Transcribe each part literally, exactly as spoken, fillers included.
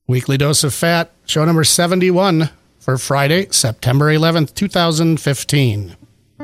Weekly Dose of Fat, show number seventy-one for Friday, September eleventh, twenty fifteen.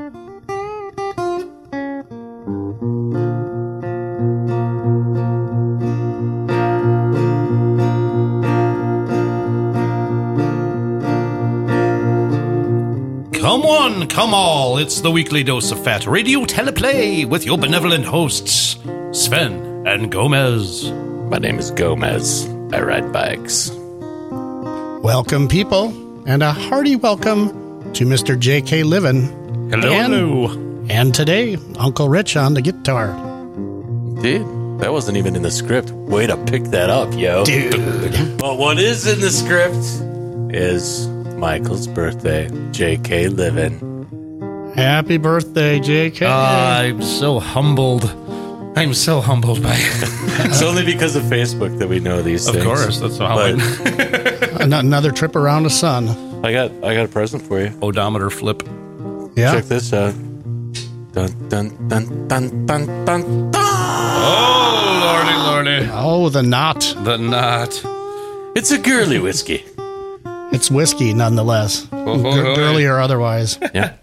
Come one, come all, it's the Weekly Dose of Fat radio teleplay with your benevolent hosts, Sven and Gomez. My name is Gomez. I ride bikes. Welcome, people, and a hearty welcome to Mister J K Livin. Hello, and, hello. And today, Uncle Rich on the guitar. Dude, that wasn't even in the script. Way to pick that up, yo. Dude. But what is in the script is Michael's birthday. J K Livin. Happy birthday, J K. Uh, I'm so humbled. I'm so humbled by it. It's only because of Facebook that we know these Of things. Of course, that's how I An- Another trip around the sun. I got I got a present for you. Odometer flip. Yeah. Check this out. Dun dun dun dun dun dun. Oh, lordy, lordy. Oh, the knot. The knot. It's a girly whiskey. It's whiskey, nonetheless. Oh, G- oh, girly or otherwise. Yeah.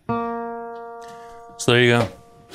So there you go.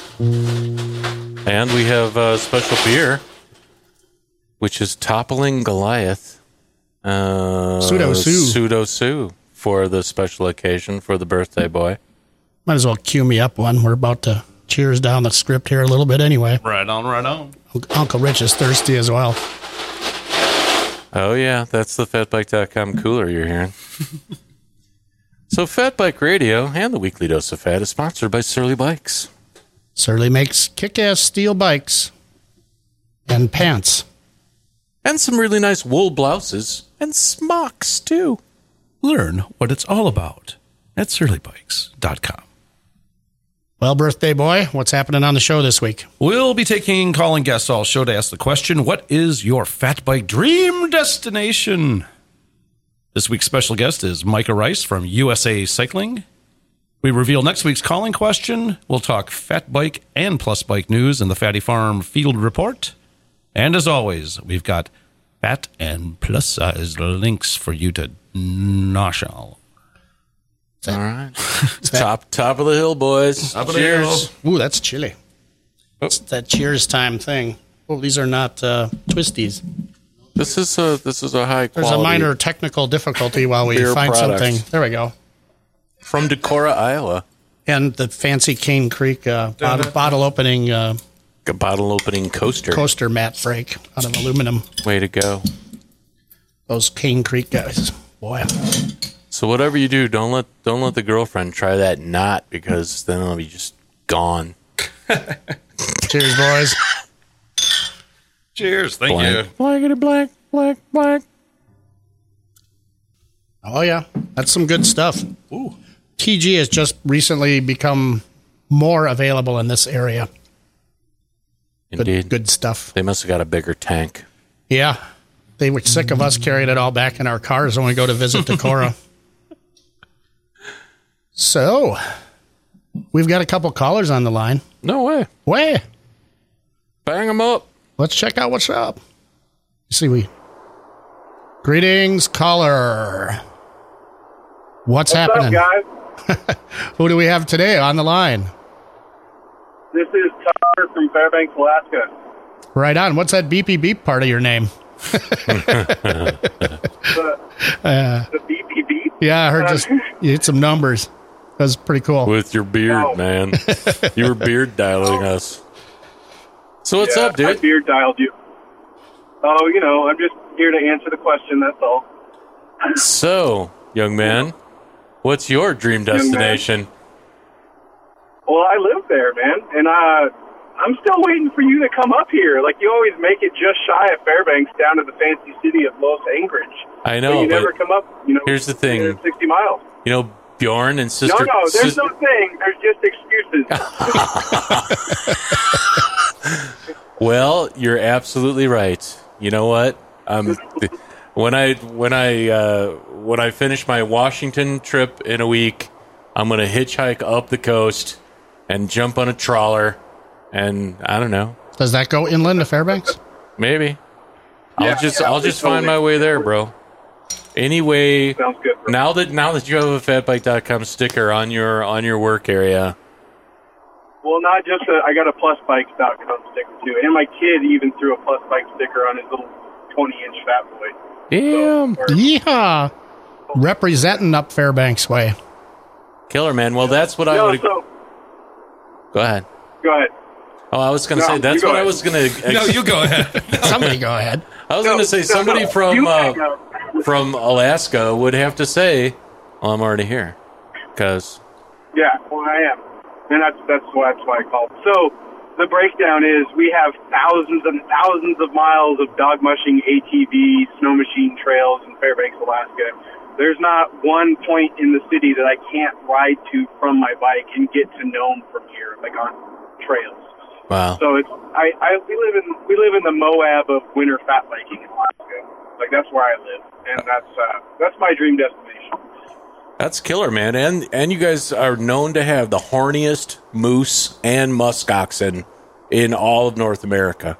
And we have a special beer, which is Toppling Goliath. Uh, Pseudo Sue. Pseudo Sue for the special occasion for the birthday boy. Might as well cue me up one. We're about to cheers down the script here a little bit anyway. Right on, right on. Uncle Rich is thirsty as well. Oh, yeah, that's the fat bike dot com cooler you're hearing. So Fat Bike Radio and the Weekly Dose of Fat is sponsored by Surly Bikes. Surly makes kick-ass steel bikes and pants. And some really nice wool blouses and smocks, too. Learn what it's all about at surly bikes dot com. Well, birthday boy, what's happening on the show this week? We'll be taking calling guests all show to ask the question, what is your fat bike dream destination? This week's special guest is Micah Rice from U S A Cycling. We reveal next week's calling question. We'll talk fat bike and plus bike news in the Fatty Farm Field Report. And as always, we've got fat and plus size links for you to nosh all. All right. top top of the hill, boys. Top of the Cheers. hill. Ooh, that's chilly. It's that cheers time thing. Oh, these are not uh, twisties. This is a this is a high There's quality. a minor technical difficulty while we beer find product. something. There we go. From Decorah, Iowa. And the fancy Cane Creek uh, bottle, bottle opening uh, A bottle opening coaster. coaster mat break out of aluminum. Way to go. Those Cane Creek guys. Boy. So whatever you do, don't let don't let the girlfriend try that knot because then it'll be just gone. Cheers, boys. Cheers. Thank Blank. you. Blankety blank, blank, blank. Oh, yeah. That's some good stuff. Ooh. T G has just recently become more available in this area. Good, Indeed. good stuff. They must have got a bigger tank. Yeah. They were sick of us carrying it all back in our cars when we go to visit Decorah. So, we've got a couple callers on the line. No way. Way. Bang them up. Let's check out what's up. You see, we. Greetings, caller. What's, What's happening? up, guys? Who do we have today on the line? This is Tyler from Fairbanks, Alaska. Right on. What's that beepy beep part of your name? The, Uh, the B P B. yeah, I heard just you hit some numbers. That was pretty cool. With your beard, Oh. man. You were beard dialing us. So what's yeah, up, dude? I beard dialed you. Oh, you know, I'm just here to answer the question, that's all. So, young man, what's your dream man. destination? Well, I live there, man, and uh, I'm still waiting for you to come up here. Like, you always make it just shy of Fairbanks down to the fancy city of Los Anchorage. I But know, you but never come up, you know. here's the thing. sixty miles. You know, Bjorn and No, sister. no, there's sis- no thing. There's just excuses. Well, you're absolutely right. You know what? Um, when I when I uh, when I finish my Washington trip in a week, I'm gonna hitchhike up the coast and jump on a trawler, and I don't know, Does that go inland to Fairbanks? maybe I'll Yeah, just yeah, I'll just totally. find my way there, bro. Anyway, Sounds good. Bro. now that now that you have a fat bike dot com sticker on your on your work area. Well, not just a, I got a plus bikes dot com sticker too, and my kid even threw a plus bike sticker on his little twenty inch fat boy. Damn. So, or- Yeehaw! Representing up Fairbanks way. Killer, man. Well, that's what I no, would. so Go ahead. go ahead. Oh, I was going to No, say that's you go what I ahead. was going to. No, you go ahead. Somebody go ahead. I was No, going to say no, somebody no, from you uh, go. from Alaska would have to say, "Well, I'm already here," because Yeah, well, I am, and that's that's why that's why I called. So the breakdown is we have thousands and thousands of miles of dog mushing A T V snow machine trails in Fairbanks, Alaska. There's not one point in the city that I can't ride to from my bike and get to Nome from here, like on trails. wow, So it's I, I we live in we live in the Moab of winter fat biking in Alaska. Like that's where I live, and that's uh, that's my dream destination. that's killer, man. And and you guys are known to have the horniest moose and musk oxen in all of North America.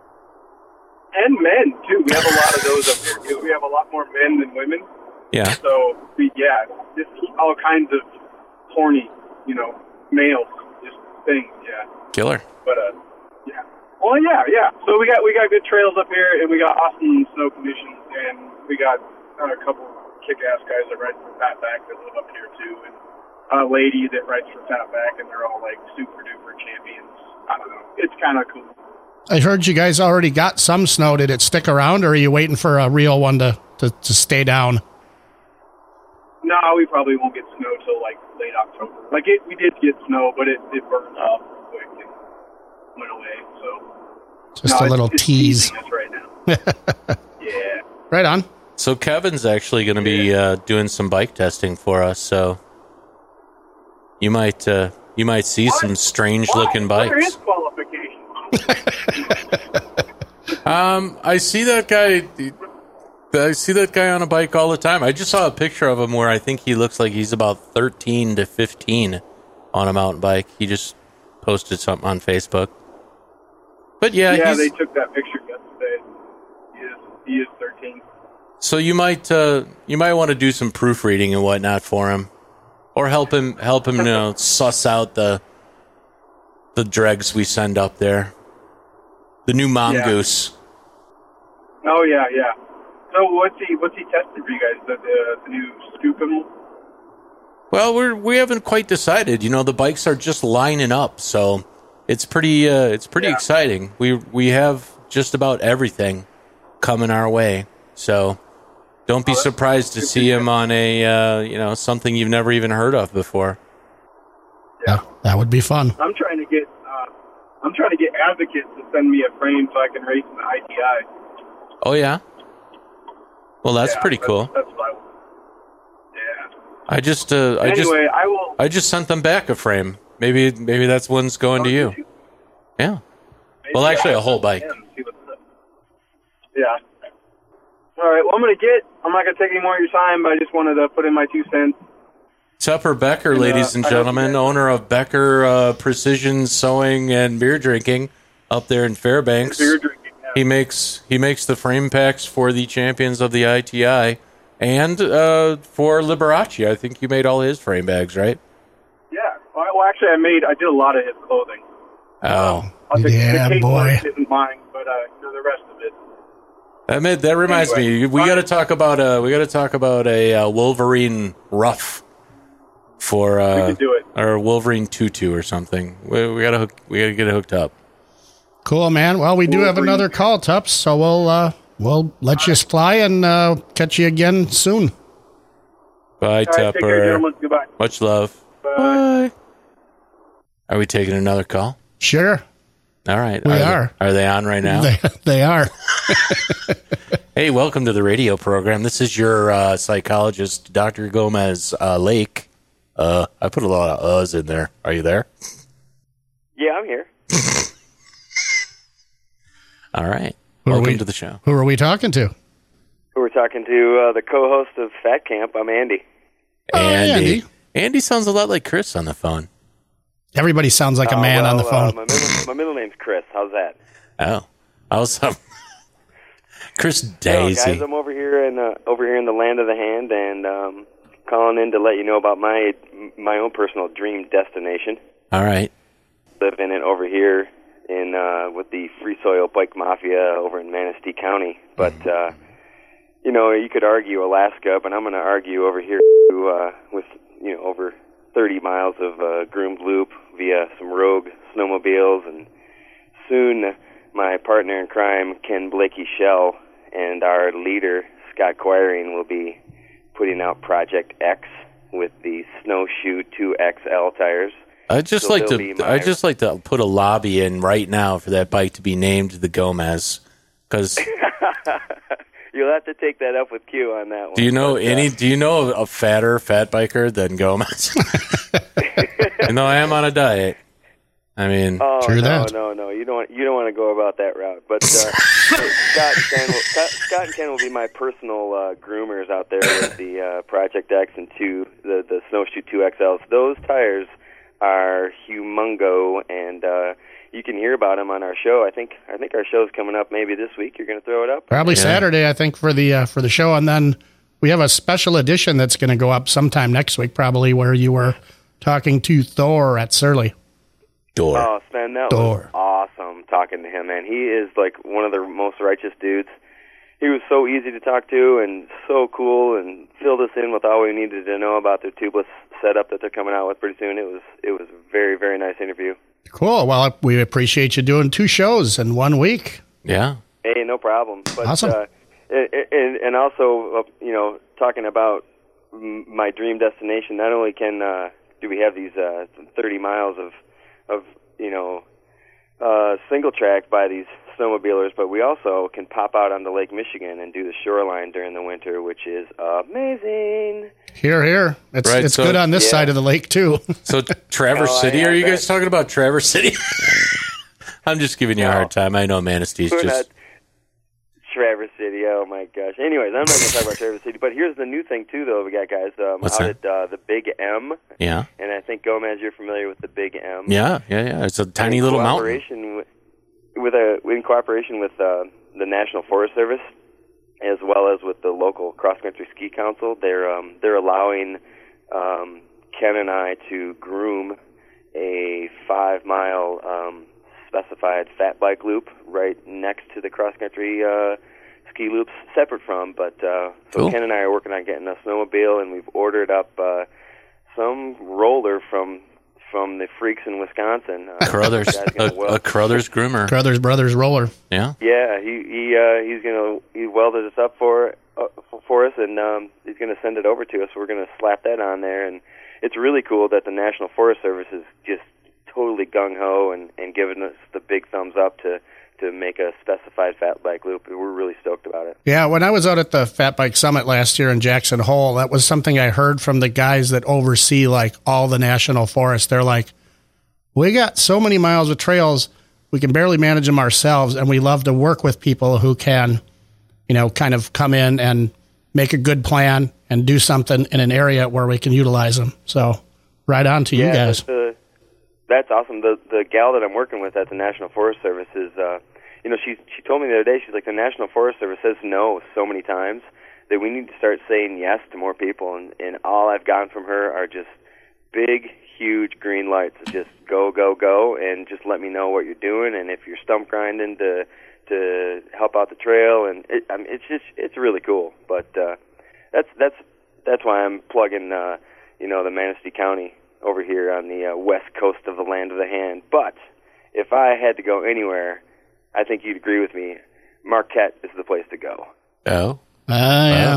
And men too. We have a lot of those up here because we have a lot more men than women. Yeah, So we yeah, just all kinds of horny, you know, males, just things. Yeah, killer. but uh, yeah. Well, yeah, yeah. So we got we got good trails up here, and we got awesome snow conditions, and we got uh, a couple kick-ass guys that ride for Fatback that live up here too, and a lady that rides for Fatback, and they're all like super duper champions. I don't know. It's kind of cool. I heard you guys already got some snow. Did it stick around, or are you waiting for a real one to, to, to stay down? No, we probably won't get snow till like late October. Like it, we did get snow, but it, it burned off quick and went away. So Just no, a little it's, it's tease. teasing us right now. Yeah. Right on. So Kevin's actually going to be uh, doing some bike testing for us. So you might uh, you might see What? some strange Why? looking What are bikes. his qualifications? Um, I see that guy. I see that guy on a bike all the time. I just saw a picture of him where I think he looks like he's about thirteen to fifteen on a mountain bike. He just posted something on Facebook. But yeah, yeah, he's, they took that picture yesterday. He is, he is thirteen. so you might uh, you might want to do some proofreading and whatnot for him, or help him help him you know suss out the the dregs we send up there. The new mongoose. Oh yeah, yeah. So what's he what's he tested for you guys? The the, the new Skookum? Well, we're we haven't quite decided. You know, the bikes are just lining up, so it's pretty uh, it's pretty Yeah. exciting. We we have just about everything coming our way, so don't be Oh, that's surprised to good see to hear. him on a uh, you know something you've never even heard of before. Yeah, that would be fun. I'm trying to get uh, I'm trying to get advocates to send me a frame so I can race in the I T I. Oh yeah, well that's Yeah, pretty cool. That's what I want. Yeah. I just uh, I just Anyway, I will. I just sent them back a frame. Maybe maybe that's one's going to you. Yeah. Maybe Well, actually, I'll a whole send bike. him, see what's up. Yeah. All right. Well, I'm gonna get. I'm not gonna take any more of your time, but I just wanted to put in my two cents. Tupper Becker, And, uh, ladies and I hope you gentlemen, guys- owner of Becker uh, Precision Sewing and Beer Drinking up there in Fairbanks. Beer drinking. Yeah. He makes he makes the frame packs for the champions of the I T I and uh, for Liberace. I think you made all his frame bags, right? Yeah. Well, well, actually, I made. I did a lot of his clothing. Oh, Uh, the, Yeah, the cape boy. work isn't mine, but uh, you know, the rest of it. that made, that reminds Anyway, me. We fine. got to talk about uh we got to talk about a uh, Wolverine ruff for uh, We can do it. or Wolverine tutu or something. We, we gotta hook, we gotta get it hooked up. Cool, man. Well, we do have Wolverine. another call, Tups, so we'll uh, we'll let you fly and uh, catch you again soon. Bye, All right, take care, Tupper. gentlemen. Goodbye. Much love. Bye. Are we taking another call? Sure, All right. We are. are. They, are they on right now? they, they are. Hey, welcome to the radio program. This is your uh, psychologist, Doctor Gomez uh, Lake. Uh, I put a lot of uhs in there. Are you there? Yeah, I'm here. All right. Who are welcome we- to the show. Who are we talking to? Who we're talking to? Uh, the co-host of Fat Camp. I'm Andy. Oh, Andy. Andy. Andy sounds a lot like Chris on the phone. Everybody sounds like a Uh, man on the well, uh, phone. my, middle, my middle name's Chris. How's that? Oh, I was um, Chris Hello, Daisy. guys. I'm over here in uh, over here in the land of the hand, and um, calling in to let you know about my my own personal dream destination. All right. Live in it over here in uh, with the Free Soil Bike Mafia over in Manistee County. But uh, you know, you could argue Alaska, but I'm going to argue over here uh, with you know over thirty miles of uh, groomed loop via some rogue snowmobiles, and soon my partner in crime, Ken Blakey Shell, and our leader, Scott Quiring, will be putting out Project X with the Snowshoe two X L tires. I'd just So like they'll to. be my- I'd just like to put a lobby in right now for that bike to be named the Gomez. Because You'll have to take that up with Q on that one. do you know But, uh, any? Do you know a fatter fat biker than Gomez? And though I am on a diet, I mean, Oh True no, that. no, no! You don't. You don't want to go about that route. But uh, Scott and Ken will, Scott, Scott and Ken will be my personal uh, groomers out there with the uh, Project X and two, the the Snowshoe two X Ls. Those tires are humongo, and uh, you can hear about them on our show. I think. I think our show's coming up maybe this week. You're going to throw it up. Probably Yeah. Saturday, I think, for the uh, for the show, and then we have a special edition that's going to go up sometime next week, probably, where you were talking to Thor at Surly. door. Oh, Sven, that Door. was awesome talking to him, man. He is like one of the most righteous dudes. He was so easy to talk to and so cool, and filled us in with all we needed to know about their tubeless setup that they're coming out with pretty soon. It was it was a very, very nice interview. Cool. Well, we appreciate you doing two shows in one week. Yeah. Hey, no problem. But, Awesome. Uh, and, and also, uh, you know, talking about m- my dream destination, not only can uh, do we have these uh, thirty miles of, of you know, uh, single track by these snowmobilers, but we also can pop out onto Lake Michigan and do the shoreline during the winter, which is amazing. Here, here. It's Right, it's so- good on this Yeah. side of the lake, too. So Traverse Oh, I- City? I Are you bet. guys talking about Traverse City? I'm just giving you a hard time. I know Manistee's We're just. not Traverse City. Oh my gosh. Anyways, I'm not going to talk about Traverse City, but here's the new thing too, though. We got guys um, What's out that? at uh, the Big M, Yeah. and I think Gomez, you're familiar with the Big M. Yeah. Yeah. Yeah. It's a tiny in little mountain. cooperation With, with a in cooperation with uh, the National Forest Service, as well as with the local cross country ski council, they're um, they're allowing um, Ken and I to groom a five mile um, specified fat bike loop right next to the cross country uh, ski loops, separate from. But uh, so Cool. Ken and I are working on getting a snowmobile, and we've ordered up uh, some roller from from the freaks in Wisconsin. Uh, Crothers, the guy's gonna a, weld- a Crothers groomer. Brothers, Brothers Roller. Yeah. yeah, he he uh, he's gonna he welded us up for uh, for us, and um, he's gonna send it over to us. We're gonna slap that on there, and it's really cool that the National Forest Service is just totally gung ho and and giving us the big thumbs up to to make a specified fat bike loop. We're really stoked about it. Yeah, when I was out at the Fat Bike Summit last year in Jackson Hole, that was something I heard from the guys that oversee like all the national forests. They're like, we got so many miles of trails, we can barely manage them ourselves, and we love to work with people who can, you know, kind of come in and make a good plan and do something in an area where we can utilize them. So, right on to you Yeah, guys. That's, uh, that's awesome. The the gal that I'm working with at the National Forest Service is, uh, you know, she she told me the other day, she's like, the National Forest Service says no so many times that we need to start saying yes to more people, and, and all I've gotten from her are just big, huge green lights. Just go, go, go, and just let me know what you're doing, and if you're stump grinding to to help out the trail, and it, I mean, it's just it's really cool. But uh, that's that's that's why I'm plugging, uh, you know, the Manistee County over here on the uh, west coast of the land of the hand. But if I had to go anywhere, I think you'd agree with me, Marquette is the place to go. Oh. Ah, yeah.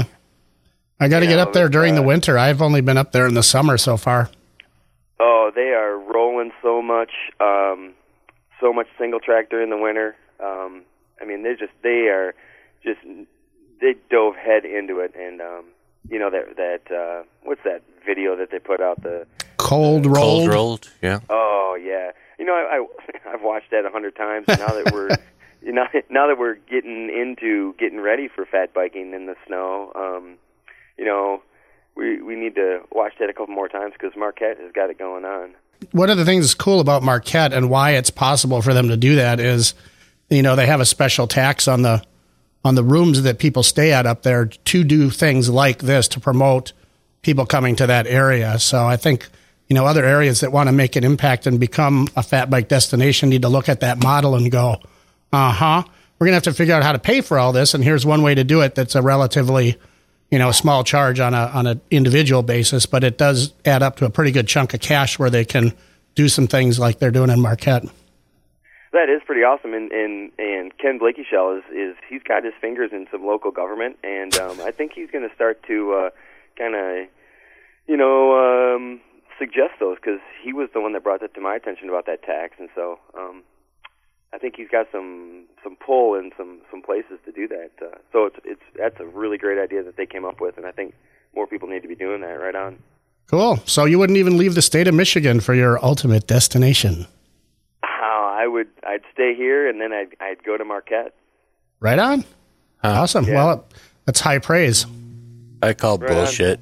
I got to Yeah, get up there but, during the uh, winter. I've only been up there in the summer so far. Oh, they are rolling so much, um, so much single track during the winter. Um, I mean, they're just they are just they dove head into it, and um, you know that that uh, what's that video that they put out the Cold rolled. Cold rolled. Yeah. oh yeah, you know I, I I've watched that a hundred times, and now that we're you know now that we're getting into getting ready for fat biking in the snow, um, you know. We we need to watch that a couple more times because Marquette has got it going on. One of the things that's cool about Marquette and why it's possible for them to do that is, you know, they have a special tax on the on the rooms that people stay at up there to do things like this to promote people coming to that area. So I think, you know, other areas that want to make an impact and become a fat bike destination need to look at that model and go, uh-huh, we're going to have to figure out how to pay for all this. And here's one way to do it that's a relatively, you know, small charge on a on an individual basis, but it does add up to a pretty good chunk of cash where they can do some things like they're doing in Marquette. That is pretty awesome, and and, and Ken Blakeyshell is, is he's got his fingers in some local government, and um, I think he's going to start to uh, kind of, you know, um, suggest those, because he was the one that brought that to my attention about that tax, and so um, I think he's got some some pull in some, some places to do that. Uh, so it's it's that's a really great idea that they came up with, and I think more people need to be doing that. Right on. Cool. So you wouldn't even leave the state of Michigan for your ultimate destination? I would, I'd stay here, and then I'd, I'd go to Marquette. Right on. Huh. Awesome. Yeah. Well, that's high praise. I call right bullshit.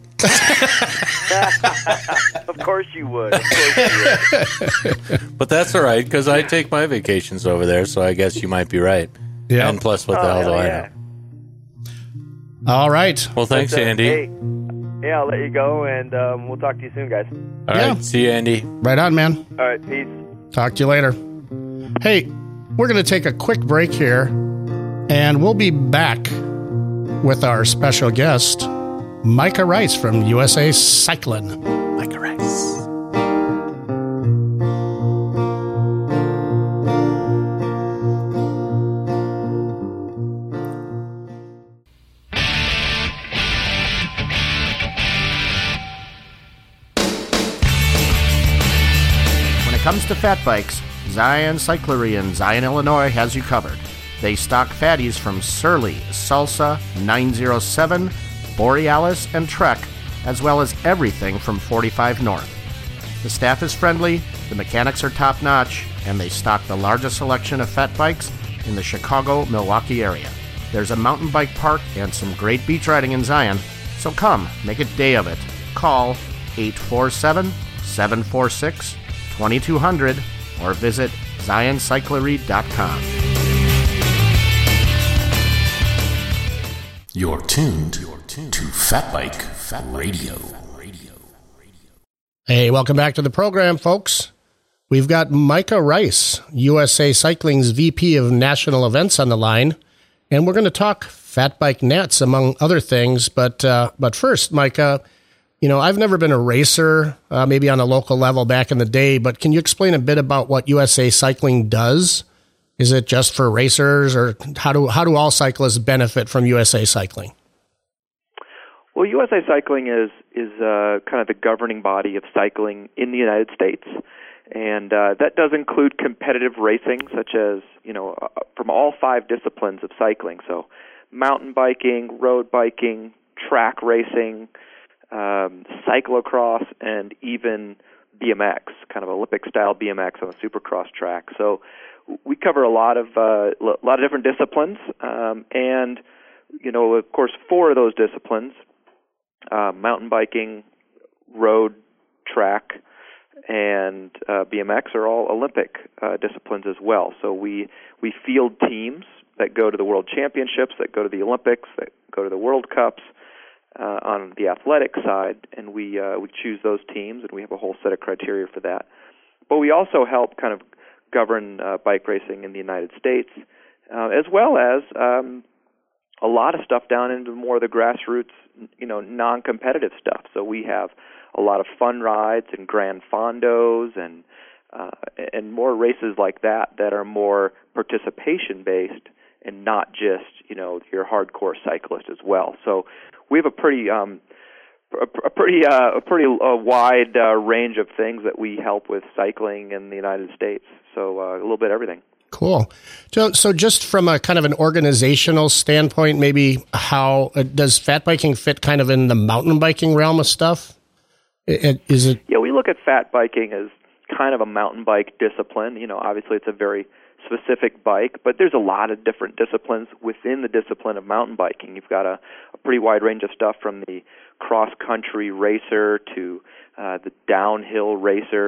Of course you would. Of course you would. But that's all right, because I take my vacations over there, so I guess you might be right. Yeah. And plus, what the oh, hell do yeah. I know? All right. Well, thanks, but, uh, Andy. Hey, yeah, I'll let you go, and um, we'll talk to you soon, guys. All yeah. right. See you, Andy. Right on, man. All right. Peace. Talk to you later. Hey, we're going to take a quick break here, and we'll be back with our special guest, Micah Rice from U S A Cycling. Micah Rice. When it comes to fat bikes, Zion Cyclery in Zion, Illinois has you covered. They stock fatties from Surly, Salsa, nine oh seven, Borealis, and Trek, as well as everything from forty-five North. The staff is friendly, the mechanics are top-notch, and they stock the largest selection of fat bikes in the Chicago-Milwaukee area. There's a mountain bike park and some great beach riding in Zion, so come, make a day of it. Call eight four seven, seven four six, two two zero zero or visit zion cyclery dot com. You're tuned to Fat Bike Fat Radio. Hey, welcome back to the program, folks. We've got Micah Rice, U S A Cycling's V P of National Events, on the line, and we're going to talk fat bike nats, among other things. But uh, but first, Micah, you know, I've never been a racer, uh, maybe on a local level back in the day, but can you explain a bit about what U S A Cycling does? Is it just for racers, or how do how do all cyclists benefit from U S A Cycling? Well, U S A Cycling is is uh, kind of the governing body of cycling in the United States, and uh, that does include competitive racing, such as, you know, uh, from all five disciplines of cycling. So, mountain biking, road biking, track racing, um, cyclocross, and even B M X, kind of Olympic-style B M X on a supercross track. So, we cover a lot of uh, a lot of different disciplines, um, and you know, of course, four of those disciplines: uh, mountain biking, road, track, and uh, B M X are all Olympic uh, disciplines as well. So we we field teams that go to the World Championships, that go to the Olympics, that go to the World Cups uh, on the athletic side, and we uh, we choose those teams, and we have a whole set of criteria for that. But we also help kind of govern uh, bike racing in the United States, uh, as well as um, a lot of stuff down into more of the grassroots, you know, non-competitive stuff. So we have a lot of fun rides and Grand Fondos and uh, and more races like that that are more participation-based and not just, you know, your hardcore cyclist as well. So we have a pretty um, a, a pretty uh, a pretty uh, wide uh, range of things that we help with cycling in the United States. So uh, a little bit of everything. Cool. So, so just from a kind of an organizational standpoint, maybe how uh, does fat biking fit kind of in the mountain biking realm of stuff? It, is it? Yeah, we look at fat biking as kind of a mountain bike discipline. You know, obviously it's a very specific bike, but there's a lot of different disciplines within the discipline of mountain biking. You've got a, a pretty wide range of stuff from the cross-country racer to uh, the downhill racer.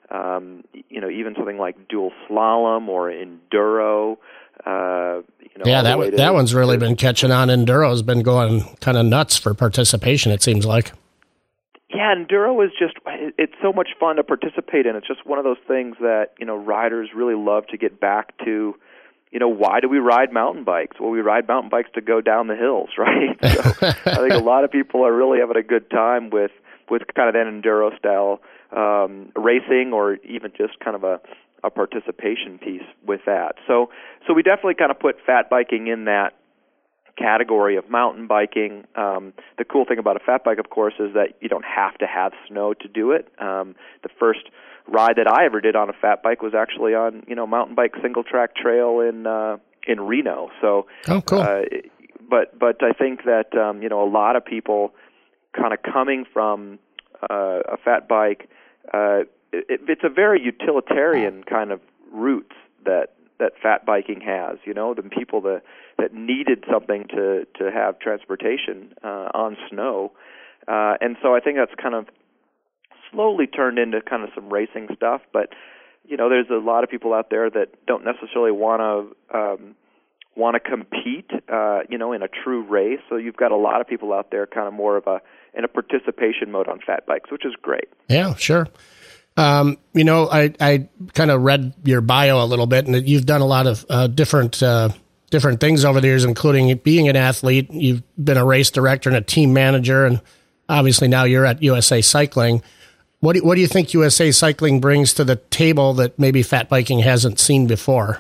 um, you know, even something like dual slalom or enduro. Uh, you know, yeah, all the that way one- to- that one's really been catching on. Enduro's been going kind of nuts for participation, it seems like. Yeah, enduro is just, it's so much fun to participate in. It's just one of those things that, you know, riders really love to get back to. You know, why do we ride mountain bikes? Well, we ride mountain bikes to go down the hills, right? So I think a lot of people are really having a good time with, with kind of that enduro style um, racing, or even just kind of a, a participation piece with that. So, so we definitely kind of put fat biking in that category of mountain biking. Um, the cool thing about a fat bike, of course, is that you don't have to have snow to do it. Um, the first ride that I ever did on a fat bike was actually on, you know, mountain bike single track trail in uh, in Reno. So, oh, cool. Uh, but but I think that um, you know, a lot of people kind of coming from uh, a fat bike, uh, it, it's a very utilitarian kind of roots that that fat biking has. You know, the people that that needed something to to have transportation uh, on snow, uh, and so I think that's kind of slowly turned into kind of some racing stuff. But you know, there's a lot of people out there that don't necessarily want to um, want to compete, uh, you know, in a true race. So you've got a lot of people out there kind of more of a in a participation mode on fat bikes, which is great. Yeah, sure. Um, you know, I, I kind of read your bio a little bit, and you've done a lot of uh, different uh, different things over the years, including being an athlete. You've been a race director and a team manager, and obviously now you're at U S A Cycling. What do, what do you think U S A Cycling brings to the table that maybe fat biking hasn't seen before?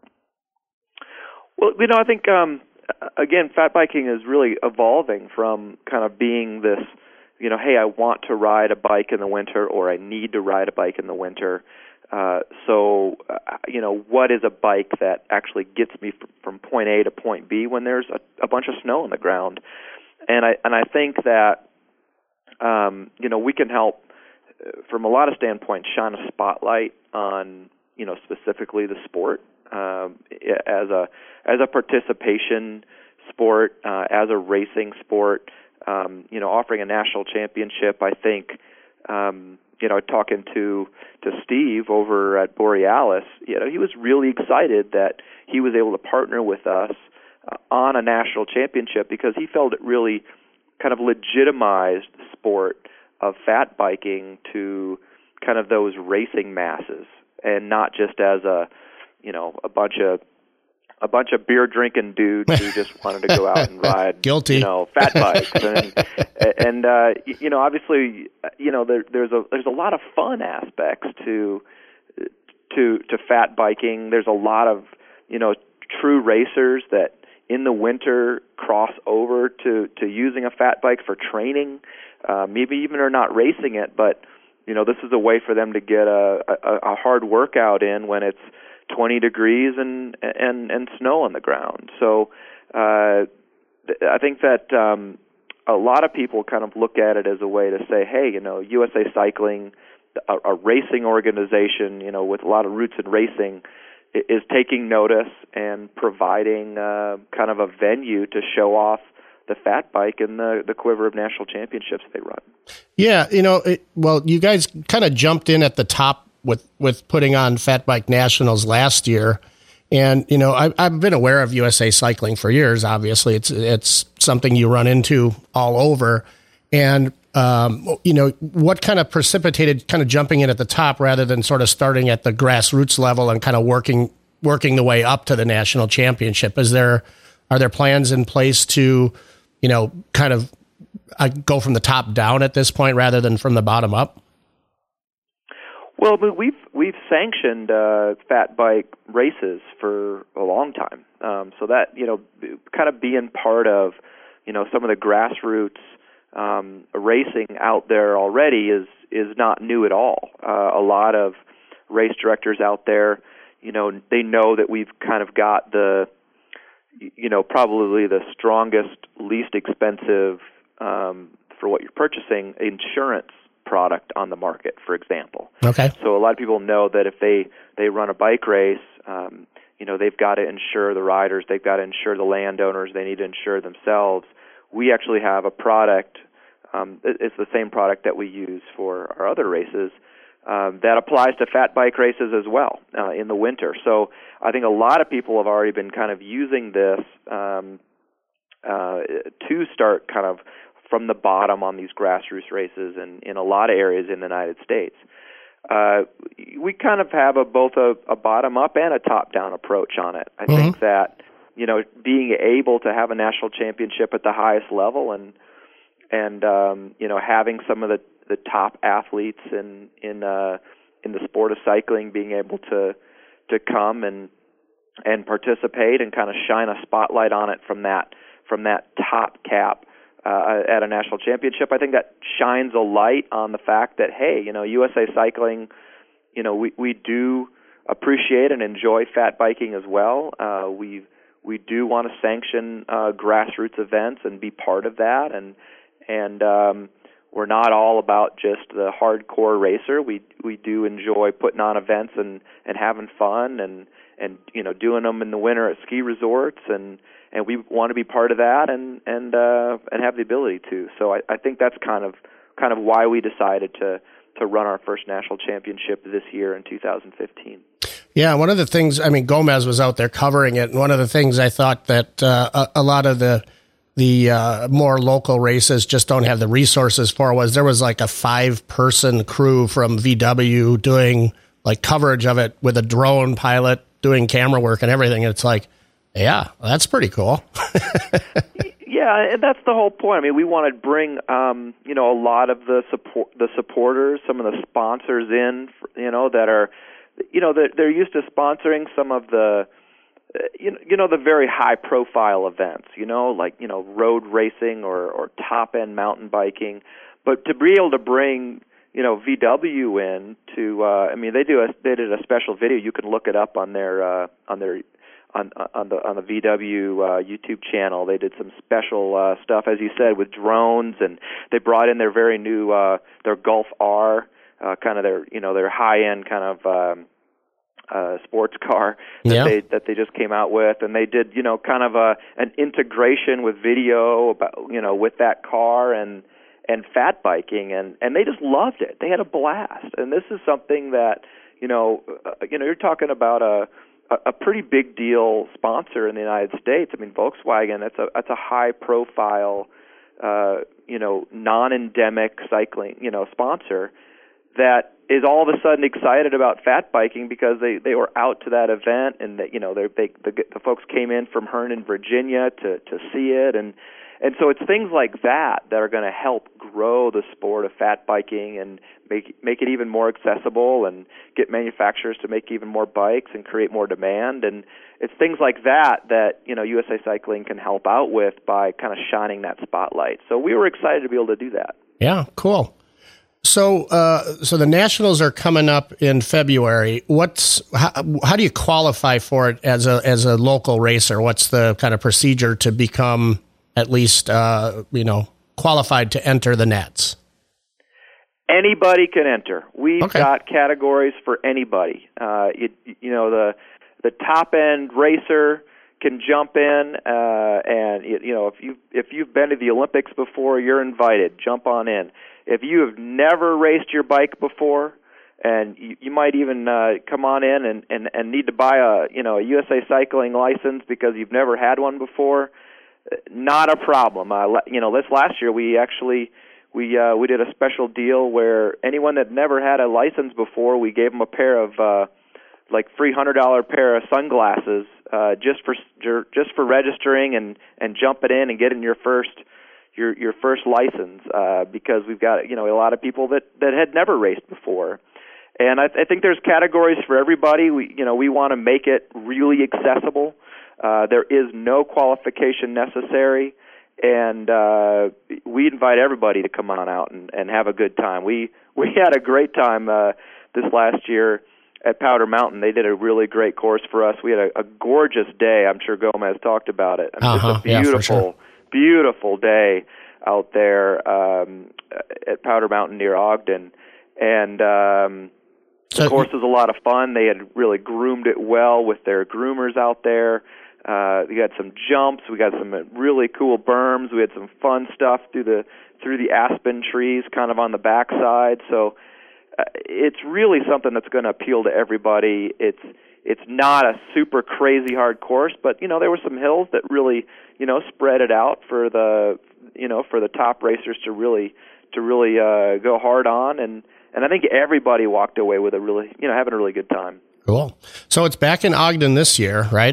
Well, you know, I think, um, again, fat biking is really evolving from kind of being this, you know, hey, I want to ride a bike in the winter, or I need to ride a bike in the winter. Uh, so, uh, you know, what is a bike that actually gets me f- from point A to point B when there's a, a bunch of snow on the ground? And I and I think that, um, you know, we can help uh, from a lot of standpoints shine a spotlight on, you know, specifically the sport um, as a as a participation sport, uh, as a racing sport. Um, you know, offering a national championship, I think, um, you know, talking to to Steve over at Borealis, you know, he was really excited that he was able to partner with us uh, on a national championship, because he felt it really kind of legitimized the sport of fat biking to kind of those racing masses, and not just as a, you know, a bunch of a bunch of beer drinking dudes who just wanted to go out and ride, Guilty. you know, fat bikes. And, and uh, you know, obviously, you know, there, there's a there's a lot of fun aspects to to to fat biking. There's a lot of, you know, true racers that in the winter cross over to to using a fat bike for training. Uh, maybe even are not racing it, but you know, this is a way for them to get a, a, a hard workout in when it's twenty degrees and and and snow on the ground. So uh, th- I think that um, a lot of people kind of look at it as a way to say, hey, you know, U S A Cycling, a, a racing organization, you know, with a lot of roots in racing, is taking notice and providing uh, kind of a venue to show off the fat bike and the, the quiver of national championships they run. Yeah, you know, it, well, you guys kind of jumped in at the top with, with putting on Fat Bike Nationals last year. And, you know, I, I've been aware of U S A Cycling for years. Obviously, it's it's something you run into all over. And, um, you know, what kind of precipitated kind of jumping in at the top rather than sort of starting at the grassroots level and kind of working working the way up to the national championship? Is there are there plans in place to, you know, kind of uh, go from the top down at this point rather than from the bottom up? Well, but we've we've sanctioned uh, fat bike races for a long time, um, so that, you know, kind of being part of, you know, some of the grassroots um, racing out there already is is not new at all. Uh, a lot of race directors out there, you know, they know that we've kind of got the, you know, probably the strongest, least expensive um, for what you're purchasing insurance product on the market, for example. Okay. So a lot of people know that if they, they run a bike race, um, you know, they've got to insure the riders, they've got to insure the landowners, they need to insure themselves. We actually have a product, um, it's the same product that we use for our other races, um, that applies to fat bike races as well uh, in the winter. So I think a lot of people have already been kind of using this um, uh, to start kind of from the bottom on these grassroots races in, in a lot of areas in the United States. Uh, we kind of have a, both a, a bottom-up and a top-down approach on it. I mm-hmm. think that, you know, being able to have a national championship at the highest level and, and um, you know, having some of the, the top athletes in in uh, in the sport of cycling being able to to come and and participate and kind of shine a spotlight on it from that from that top cap uh, at a national championship, I think that shines a light on the fact that, hey, you know, U S A Cycling, you know, we, we do appreciate and enjoy fat biking as well. Uh, we we do want to sanction uh, grassroots events and be part of that, and and um, we're not all about just the hardcore racer. We we do enjoy putting on events and, and having fun and, and you know doing them in the winter at ski resorts, and, and we want to be part of that and and uh, and have the ability to. So I, I think that's kind of kind of why we decided to to run our first national championship this year in two thousand fifteen. Yeah, one of the things, I mean, Gomez was out there covering it, and one of the things I thought that uh, a, a lot of the the uh, more local races just don't have the resources for was there was like a five-person crew from V W doing like coverage of it with a drone pilot doing camera work and everything. And it's like, yeah, that's pretty cool. Yeah, and that's the whole point. I mean, we want to bring, um, you know, a lot of the support, the supporters, some of the sponsors in, you know, that are, you know, they're, they're used to sponsoring some of the, uh, you know, you know, the very high-profile events, you know, like, you know, road racing or, or top-end mountain biking. But to be able to bring, you know, V W in to, uh, I mean, they do a, they did a special video. You can look it up on their, uh, on their, on on the on the V W uh, YouTube channel. They did some special uh, stuff, as you said, with drones, and they brought in their very new uh, their Golf R, uh, kind of their you know their high end kind of um, uh, sports car that yeah. they that they just came out with, and they did you know kind of a an integration with video about you know with that car and and fat biking, and and they just loved it. They had a blast, and this is something that you know uh, you know you're talking about a a pretty big deal sponsor in the United States. I mean, Volkswagen, that's a that's a high profile, uh, you know, non-endemic cycling, you know, sponsor that is all of a sudden excited about fat biking because they, they were out to that event and that, you know, they they the, the folks came in from Herndon, Virginia to to see it, and and so it's things like that that are going to help grow the sport of fat biking and make make it even more accessible and get manufacturers to make even more bikes and create more demand. And it's things like that that, you know, U S A Cycling can help out with by kind of shining that spotlight. So we were excited to be able to do that. Yeah, cool. So, uh, so the nationals are coming up in February. What's how, how do you qualify for it as a as a local racer? What's the kind of procedure to become at least, uh, you know, qualified to enter the nets? Anybody can enter. We've okay. got categories for anybody. Uh, you, you know, the the top end racer can jump in, uh, and you, you know, if you if you've been to the Olympics before, you're invited. Jump on in. If you have never raced your bike before, and you, you might even uh, come on in and, and, and need to buy a you know a U S A Cycling license because you've never had one before, not a problem. Uh, you know, this last year we actually we uh, we did a special deal where anyone that never had a license before, we gave them a pair of uh, like three hundred dollar pair of sunglasses uh, just for just for registering and, and jumping in and getting your first your your first license uh, because we've got you know a lot of people that, that had never raced before. And I, I think there's categories for everybody. We you know we want to make it really accessible. Uh, there is no qualification necessary, and uh, we invite everybody to come on out and, and have a good time. We we had a great time uh, this last year at Powder Mountain. They did a really great course for us. We had a, a gorgeous day. I'm sure Gomez talked about it. I mean, uh-huh. It's a beautiful, yeah, sure. beautiful day out there um, at Powder Mountain near Ogden, and um, so, the course was a lot of fun. They had really groomed it well with their groomers out there. Uh, we had some jumps. We got some really cool berms. We had some fun stuff through the through the aspen trees, kind of on the backside. So uh, it's really something that's going to appeal to everybody. It's it's not a super crazy hard course, but you know there were some hills that really you know spread it out for the you know for the top racers to really to really uh, go hard on, and and I think everybody walked away with a really you know having a really good time. Cool. So it's back in Ogden this year, right?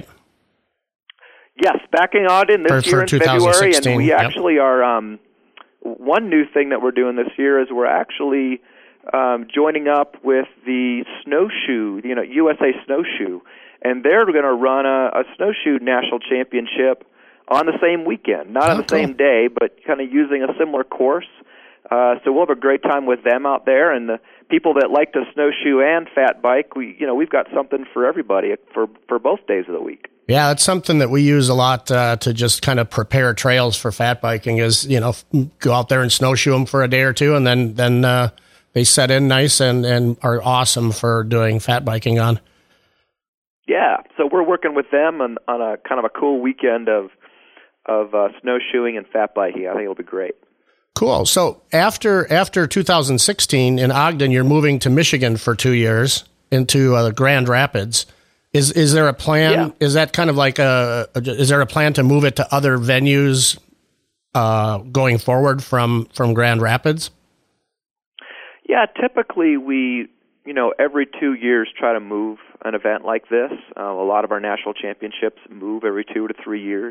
Yes, back in Ogden this for, year for in February, and we yep. actually are. Um, one new thing that we're doing this year is we're actually um, joining up with the snowshoe, you know, U S A Snowshoe, and they're going to run a, a snowshoe national championship on the same weekend, not oh, on the cool. same day, but kind of using a similar course. Uh, so we'll have a great time with them out there, and the people that like to snowshoe and fat bike, we you know we've got something for everybody for for both days of the week. Yeah, that's something that we use a lot uh, to just kind of prepare trails for fat biking. Is you know go out there and snowshoe them for a day or two, and then then uh, they set in nice and and are awesome for doing fat biking on. Yeah, so we're working with them on on a kind of a cool weekend of of uh, snowshoeing and fat biking. I think it'll be great. Cool. So after after two thousand sixteen in Ogden, you're moving to Michigan for two years into uh, Grand Rapids. Is is there a plan? Yeah. Is that kind of like a, a? Is there a plan to move it to other venues uh, going forward from from Grand Rapids? Yeah, typically we you know every two years try to move an event like this. Uh, a lot of our national championships move every two to three years.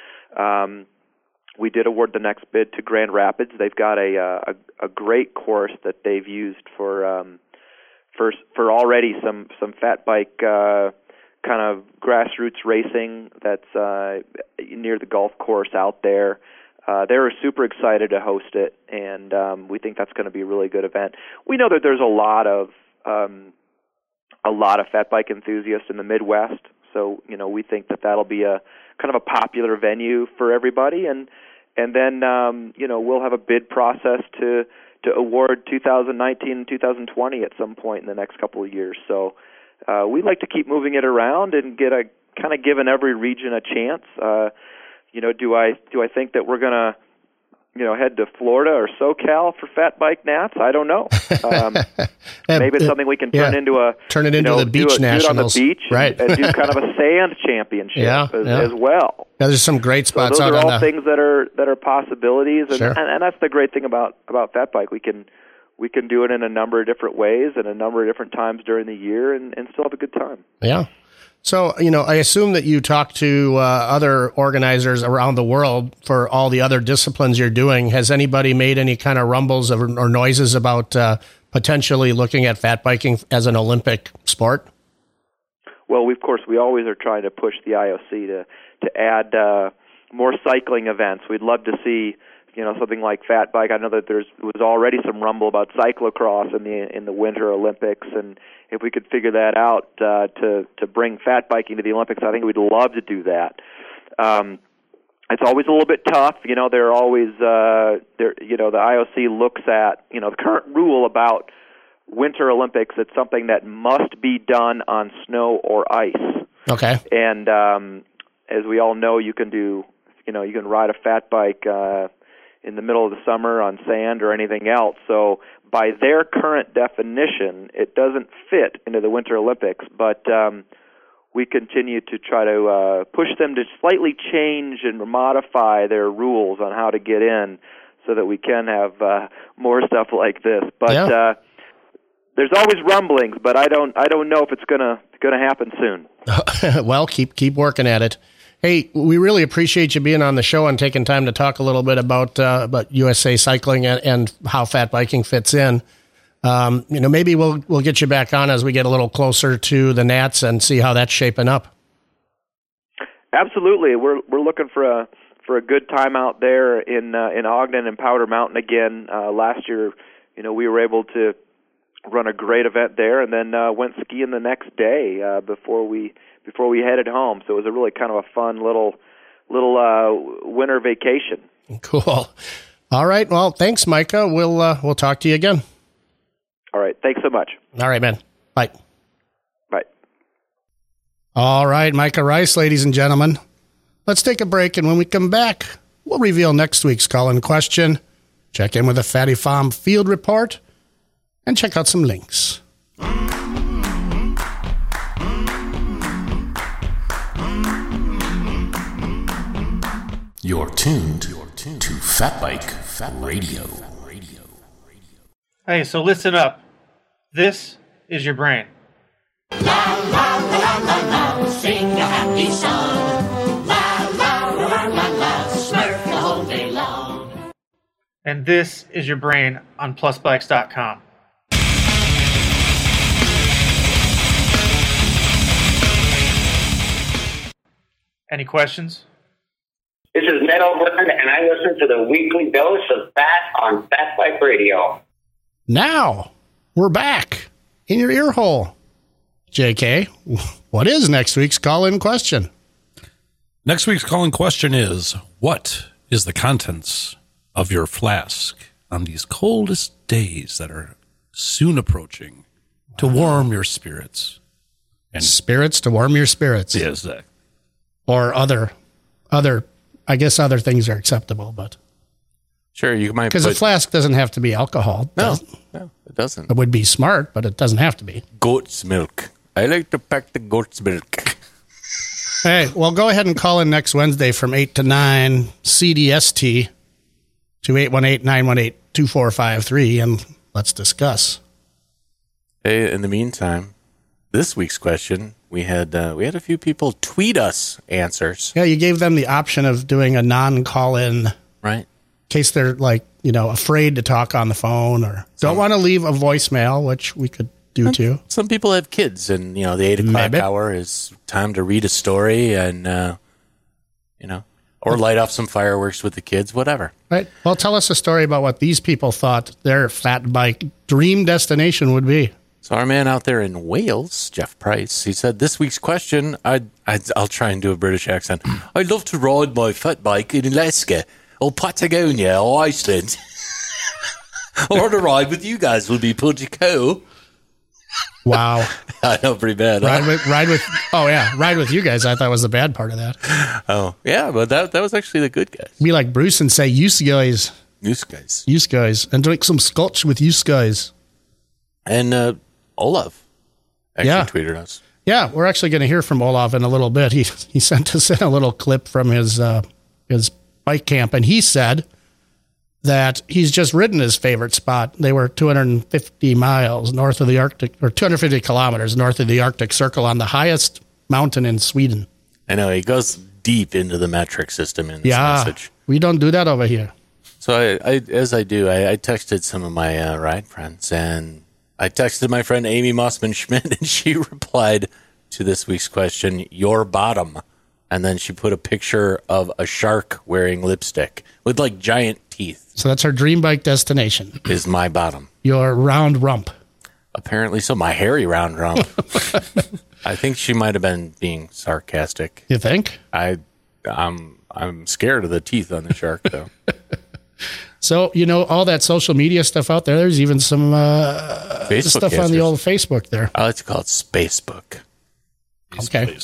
Um, We did award the next bid to Grand Rapids. They've got a a, a great course that they've used for um, for for already some some fat bike uh, kind of grassroots racing that's uh, near the golf course out there. Uh, they were super excited to host it, and um, we think that's going to be a really good event. We know that there's a lot of um, a lot of fat bike enthusiasts in the Midwest, so you know we think that that'll be a kind of a popular venue for everybody, and and then um, you know we'll have a bid process to to award two thousand nineteen and two thousand twenty at some point in the next couple of years. So uh, we like to keep moving it around and get a kind of giving every region a chance. Uh, you know, do I do I think that we're gonna you know head to Florida or SoCal for fat bike nats? I don't know. Um, maybe it's something we can turn yeah. into a turn it into you know, the beach do it, nationals, do it on the beach, right? and, and do kind of a sand championship yeah, as, yeah. as well. Yeah, there's some great spots. So those out are all on the... things that are that are possibilities, and, Sure. and and that's the great thing about about fat bike. We can we can do it in a number of different ways and a number of different times during the year, and, and still have a good time. Yeah. So, you know, I assume that you talk to uh, other organizers around the world for all the other disciplines you're doing. Has anybody made any kind of rumbles or, or noises about uh, potentially looking at fat biking as an Olympic sport? Well, we, of course, we always are trying to push the I O C to to add uh, more cycling events. We'd love to see, you know, something like fat bike. I know that there's was already some rumble about cyclocross in the in the Winter Olympics, and if we could figure that out uh, to to bring fat biking to the Olympics, I think we'd love to do that. Um, it's always a little bit tough, you know. They're always, uh, they're, you know, the I O C looks at, you know, the current rule about Winter Olympics. It's something that must be done on snow or ice. Okay. And um, as we all know, you can do, you know, you can ride a fat bike uh, in the middle of the summer on sand or anything else. So by their current definition, it doesn't fit into the Winter Olympics, but um, we continue to try to uh, push them to slightly change and modify their rules on how to get in so that we can have uh, more stuff like this. But yeah. uh, there's always rumblings, but I don't I don't know if it's gonna gonna happen soon. Well, keep keep working at it. Hey, we really appreciate you being on the show and taking time to talk a little bit about uh, about U S A Cycling and, and how fat biking fits in. Um, you know, maybe we'll we'll get you back on as we get a little closer to the Nats and see how that's shaping up. Absolutely, we're we're looking for a for a good time out there in uh, in Ogden and Powder Mountain again. Uh, last year, you know, we were able to run a great event there, and then uh, went skiing the next day uh, before we before we headed home. So it was a really kind of a fun little little uh, winter vacation. Cool. All right. Well, thanks, Micah. We'll uh, we'll talk to you again. All right. Thanks so much. All right, man. Bye. Bye. All right, Micah Rice, ladies and gentlemen. Let's take a break, and when we come back, we'll reveal next week's call-in question, check in with the Fatty Farm Field Report, and check out some links. You're tuned, You're tuned to Fat Bike Fat Radio. Hey, so listen up. This is your brain. La la la la la, sing a happy song. La la la la la, smurf the whole day long. And this is your brain on plus bikes dot com. Any questions? This is Ned O'Brien, and I listen to the weekly dose of fat on Fat Bike Radio. Now, we're back in your ear hole. J K, what is next week's call-in question? Next week's call-in question is, what is the contents of your flask on these coldest days that are soon approaching to warm your spirits? And spirits to warm your spirits. Yes, that. Or other, other, I guess other things are acceptable, but. Sure, you might. Because a flask doesn't have to be alcohol. No, no, it doesn't. It would be smart, but it doesn't have to be. Goat's milk. I like to pack the goat's milk. Hey, well, go ahead and call in next Wednesday from eight to nine C D S T to eight one eight, nine one eight, two four five three, and let's discuss. Hey, in the meantime, this week's question, we had uh, we had a few people tweet us answers. Yeah, you gave them the option of doing a non-call-in. Right. In case they're, like, you know, afraid to talk on the phone or Some, don't want to leave a voicemail, which we could do too. Some people have kids, and, you know, the eight o'clock Maybe. hour is time to read a story and, uh, you know, or light off some fireworks with the kids, whatever. Right. Well, tell us a story about what these people thought their fat bike dream destination would be. So our man out there in Wales, Jeff Price, he said, this week's question, I'd, I'd, I'll try and do a British accent. I'd love to ride my fat bike in Alaska or Patagonia or Iceland. Or the ride with you guys will be pretty cool. Wow. I know, pretty bad. Ride Huh? with, ride with, oh yeah, ride with you guys. I thought was the bad part of that. Oh, yeah, but that that was actually the good guys. Be like Bruce and say, "You guys, you guys, you guys," and drink some scotch with you guys. And uh, Olaf actually yeah. tweeted us. Yeah, we're actually going to hear from Olaf in a little bit. He he sent us in a little clip from his uh, his bike camp, and he said that he's just ridden his favorite spot. They were two hundred fifty miles north of the Arctic, or two hundred fifty kilometers north of the Arctic Circle on the highest mountain in Sweden. I know, he goes deep into the metric system in this yeah, message. We don't do that over here. So I, I as I do, I, I texted some of my uh, ride friends, and I texted my friend Amy Mossman Schmidt, and she replied to this week's question, your bottom. And then she put a picture of a shark wearing lipstick with like giant teeth. So that's our dream bike destination. Is my bottom. Your round rump. Apparently so. My hairy round rump. I think she might have been being sarcastic. You think? I, I'm, I'm scared of the teeth on the shark, though. So, you know, all that social media stuff out there, there's even some uh, Facebook stuff answers. on the old Facebook there. I like to call it Spacebook. Okay.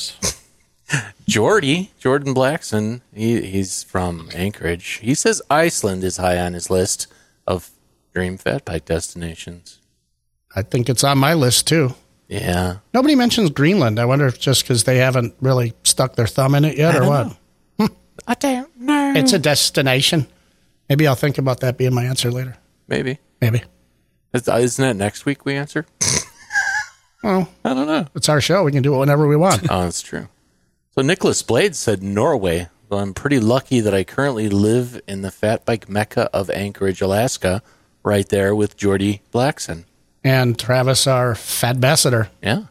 Jordy, Jordan Blackson, he, he's from Anchorage. He says Iceland is high on his list of dream fat bike destinations. I think it's on my list, too. Yeah. Nobody mentions Greenland. I wonder if just because they haven't really stuck their thumb in it yet or what. Know. I don't know. It's a destination. Maybe I'll think about that being my answer later. Maybe. Maybe. It's, isn't that next week we answer? Well, I don't know. It's our show. We can do it whenever we want. Oh, that's true. So Nicholas Blades said Norway. Well, I'm pretty lucky that I currently live in the fat bike mecca of Anchorage, Alaska, right there with Jordy Blackson. And Travis, our fat ambassador. Yeah.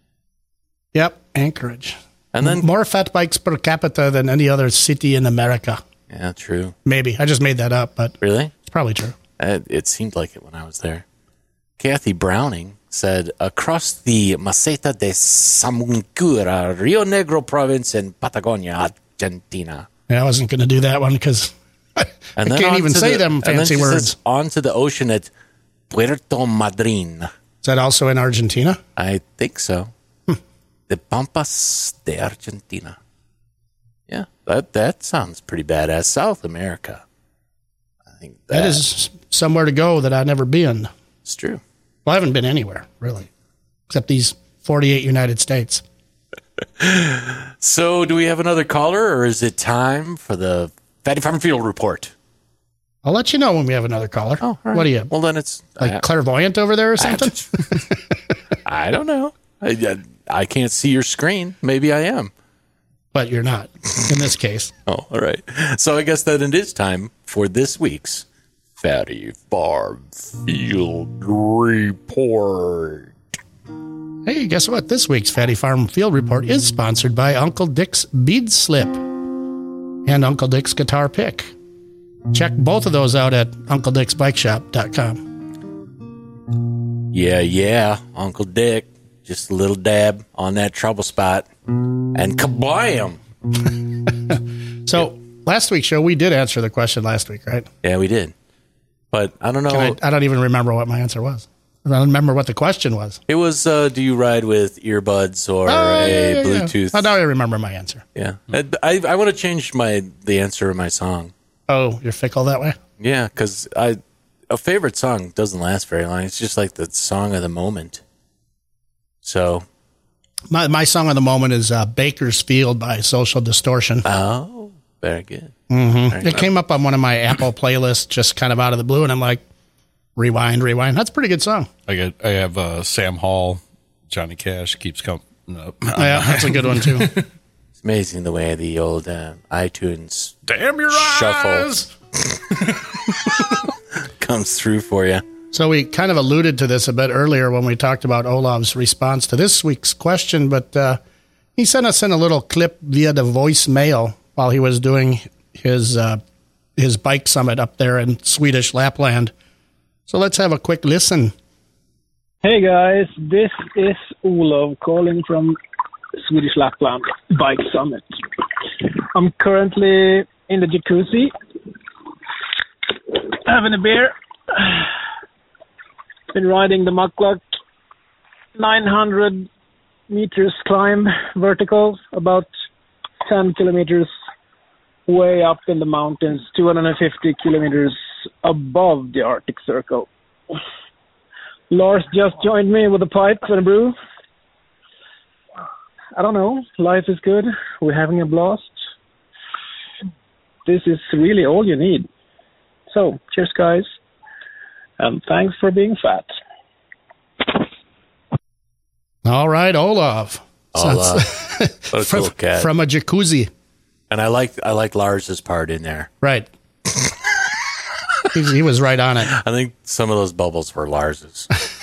Yep, Anchorage. And then more fat bikes per capita than any other city in America. Yeah, true. Maybe. I just made that up, but really? It's probably true. Uh, it seemed like it when I was there. Kathy Browning said, across the Meseta de Samuncura, Rio Negro province in Patagonia, Argentina. Yeah, I wasn't going to do that one because I and can't even say the, them fancy and then she words. Says, on to the ocean at Puerto Madryn. Is that also in Argentina? I think so. Hmm. The Pampas de Argentina. Yeah, that that sounds pretty badass. South America. I think that, that is somewhere to go that I've never been. It's true. Well, I haven't been anywhere, really, except these forty-eight United States. So, do we have another caller, or is it time for the Fatty Farm Field Report? I'll let you know when we have another caller. Oh, all right. What are you? Well, then it's like uh, clairvoyant over there or something? I don't know. I, I can't see your screen. Maybe I am. But you're not, in this case. Oh, all right. So I guess that it is time for this week's Fatty Farm Field Report. Hey, guess what? This week's Fatty Farm Field Report is sponsored by Uncle Dick's Bead Slip and Uncle Dick's Guitar Pick. Check both of those out at uncle dicks bike shop dot com. Yeah, yeah, Uncle Dick. Just a little dab on that trouble spot. And kablam! So, last week's show, we did answer the question last week, right? Yeah, we did. But I don't know. I, I don't even remember what my answer was. I don't remember what the question was. It was, uh, do you ride with earbuds or oh, a yeah, yeah, Bluetooth? Yeah. I don't remember my answer. Yeah. I, I, I want to change my the answer of my song. Oh, you're fickle that way? Yeah, because I a favorite song doesn't last very long. It's just like the song of the moment. So, my my song of the moment is uh, Bakersfield by Social Distortion. Oh, very good. Mm-hmm. Very it good. came up on one of my Apple playlists, just kind of out of the blue, and I'm like, rewind, rewind. That's a pretty good song. I get. I have uh, Sam Hall, Johnny Cash keeps coming up. Yeah, that's a good one too. It's amazing the way the old uh, iTunes Damn your shuffle eyes! comes through for you. So we kind of alluded to this a bit earlier when we talked about Olav's response to this week's question, but uh, he sent us in a little clip via the voicemail while he was doing his uh, his bike summit up there in Swedish Lapland. So let's have a quick listen. Hey guys, this is Olof calling from Swedish Lapland Bike Summit. I'm currently in the jacuzzi, having a beer. Been riding the Muckluck nine hundred meters climb vertical, about ten kilometers way up in the mountains, two hundred fifty kilometers above the Arctic Circle. Lars just joined me with a pipe and a brew. I don't know. Life is good. We're having a blast. This is really all you need. So, cheers, guys. And thanks for being fat. All right, Olaf. Olaf. What a from, cool cat. From a jacuzzi. And I like I like Lars's part in there. Right. he, he was right on it. I think some of those bubbles were Lars's.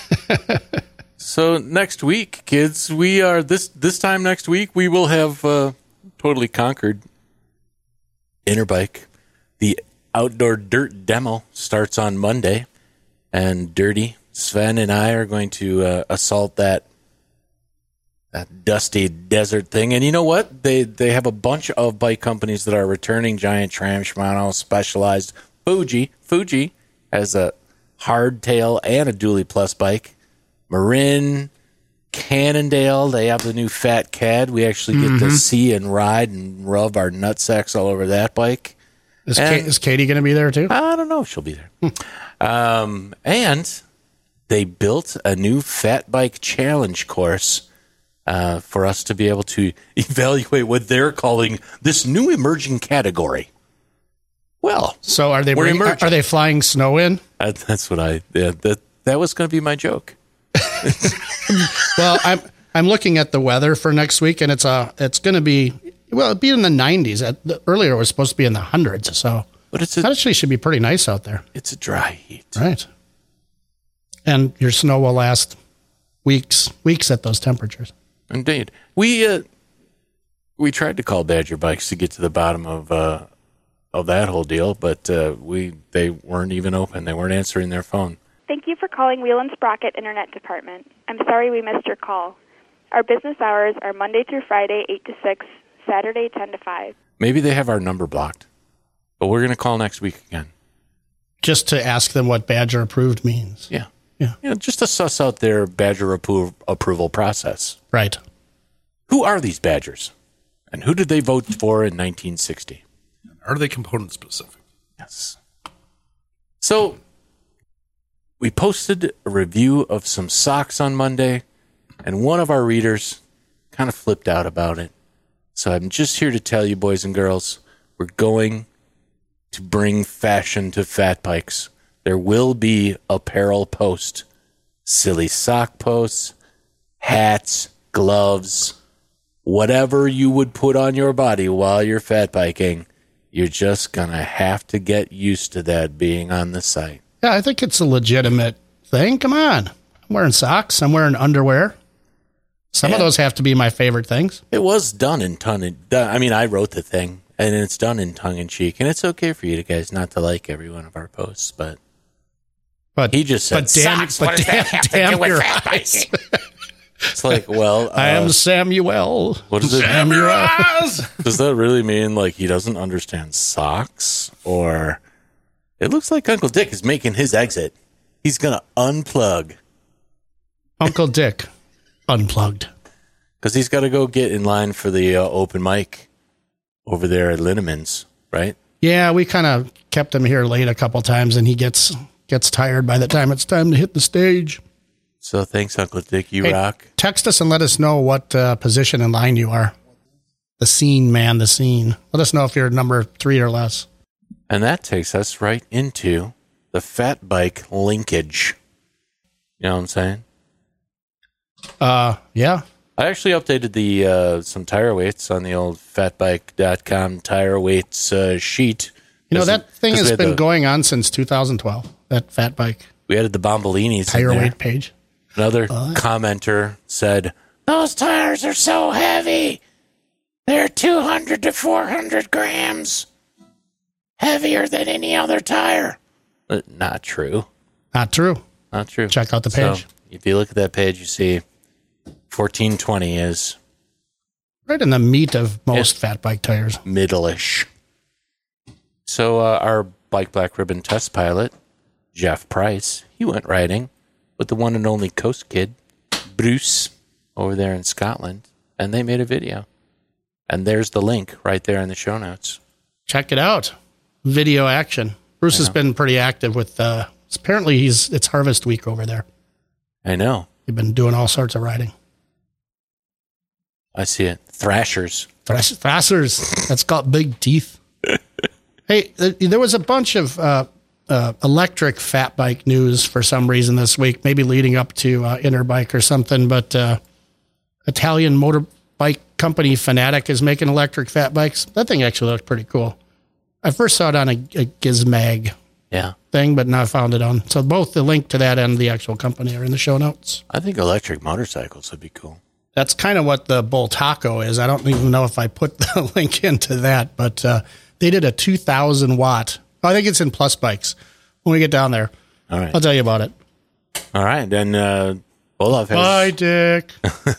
So next week, kids, we are this this time next week we will have uh, totally conquered Interbike. The outdoor dirt demo starts on Monday, and Dirty Sven and I are going to uh, assault that that dusty desert thing. And you know what? They they have a bunch of bike companies that are returning. Giant Tram, Shimano, Specialized, Fuji. Fuji has a hardtail and a dually plus bike. Marin, Cannondale, they have the new Fat Cad. We actually get Mm-hmm. to see and ride and rub our nutsacks all over that bike. Is, And- Ka- is Katie going to be there too? I don't know if she'll be there. um, and they built a new Fat Bike Challenge course uh, for us to be able to evaluate what they're calling this new emerging category. Well, So are they we're bringing, are, emerging. are they flying snow in? Uh, that's what I yeah, that that was going to be my joke. Well, I'm I'm looking at the weather for next week, and it's uh it's going to be well, it'd be in the nineties. At the, earlier, it was supposed to be in the hundreds, so But it's it a actually should be pretty nice out there, it's a dry heat. right? And your snow will last weeks weeks at those temperatures. Indeed. We uh, we tried to call Badger Bikes to get to the bottom of uh, of that whole deal, but uh, we they weren't even open. They weren't answering their phone. Thank you for calling Wheel and Sprocket Internet Department. I'm sorry we missed your call. Our business hours are Monday through Friday, eight to six, Saturday, ten to five. Maybe they have our number blocked, but we're going to call next week again. Just to ask them what Badger approved means. Yeah. Yeah. You know, just to suss out their Badger appro- approval process. Right. Who are these Badgers? And who did they vote for in nineteen sixty? Are they component specific? Yes. So, we posted a review of some socks on Monday, and one of our readers kind of flipped out about it. So I'm just here to tell you, boys and girls, we're going to bring fashion to Fat Bikes. There will be apparel post, silly sock posts, hats, gloves, whatever you would put on your body while you're fat biking. You're just going to have to get used to that being on the site. Yeah, I think it's a legitimate thing. Come on. I'm wearing socks. I'm wearing underwear. Some Yeah. of those have to be my favorite things. It was done in tongue. I mean, I wrote the thing, and it's done in tongue in cheek, and it's okay for you guys not to like every one of our posts, but but he just said but damn, socks. but What does damn, that have to damn do with your fat eyes. biking? It's like, well, uh, I am Samuel. What does it? Samuel. Does that really mean like he doesn't understand socks, or it looks like Uncle Dick is making his exit? He's gonna unplug. Uncle Dick unplugged. Because he's got to go get in line for the uh, open mic over there at Linneman's, right? Yeah, we kind of kept him here late a couple times, and he gets gets tired by the time it's time to hit the stage. So thanks, Uncle Dick. You Hey, rock. Text us and let us know what uh, position in line you are. The scene, man, the scene. Let us know if you're number three or less. And that takes us right into the Fat Bike linkage. You know what I'm saying? Uh, yeah. I actually updated the uh, some tire weights on the old fat bike dot com tire weights uh, sheet. You know, that thing has been the, going on since two thousand twelve, that fat bike. We added the Bombolinis tire in there. weight page. Another uh, commenter said, those tires are so heavy. They're two hundred to four hundred grams. Heavier than any other tire. Uh, not true. Not true. Not true. Check out the page. So, if you look at that page, you see fourteen twenty is right in the meat of most yeah, fat bike tires. Middle-ish. So uh, our Bike Black Ribbon test pilot, Jeff Price, he went riding with the one and only Coast Kid, Bruce, over there in Scotland, and they made a video. And there's the link right there in the show notes. Check it out. Video action. Bruce has been pretty active with, uh, apparently he's it's harvest week over there. I know. He's been doing all sorts of riding. I see it. Thrashers. Thrash, thrashers. That's got big teeth. Hey, there was a bunch of uh, uh, electric fat bike news for some reason this week, maybe leading up to uh, Interbike or something, but uh, Italian motorbike company Fanatic is making electric fat bikes. That thing actually looks pretty cool. I first saw it on a, a Gizmag yeah. thing, but now I found it on. So both the link to that and the actual company are in the show notes. I think electric motorcycles would be cool. That's kind of what the Bull Taco is. I don't even know if I put the link into that, but uh, they did a two thousand watt. Oh, I think it's in Plus Bikes. When we get down there, all right, I'll tell you about it. All right, then uh, Olaf has... Bye, Dick.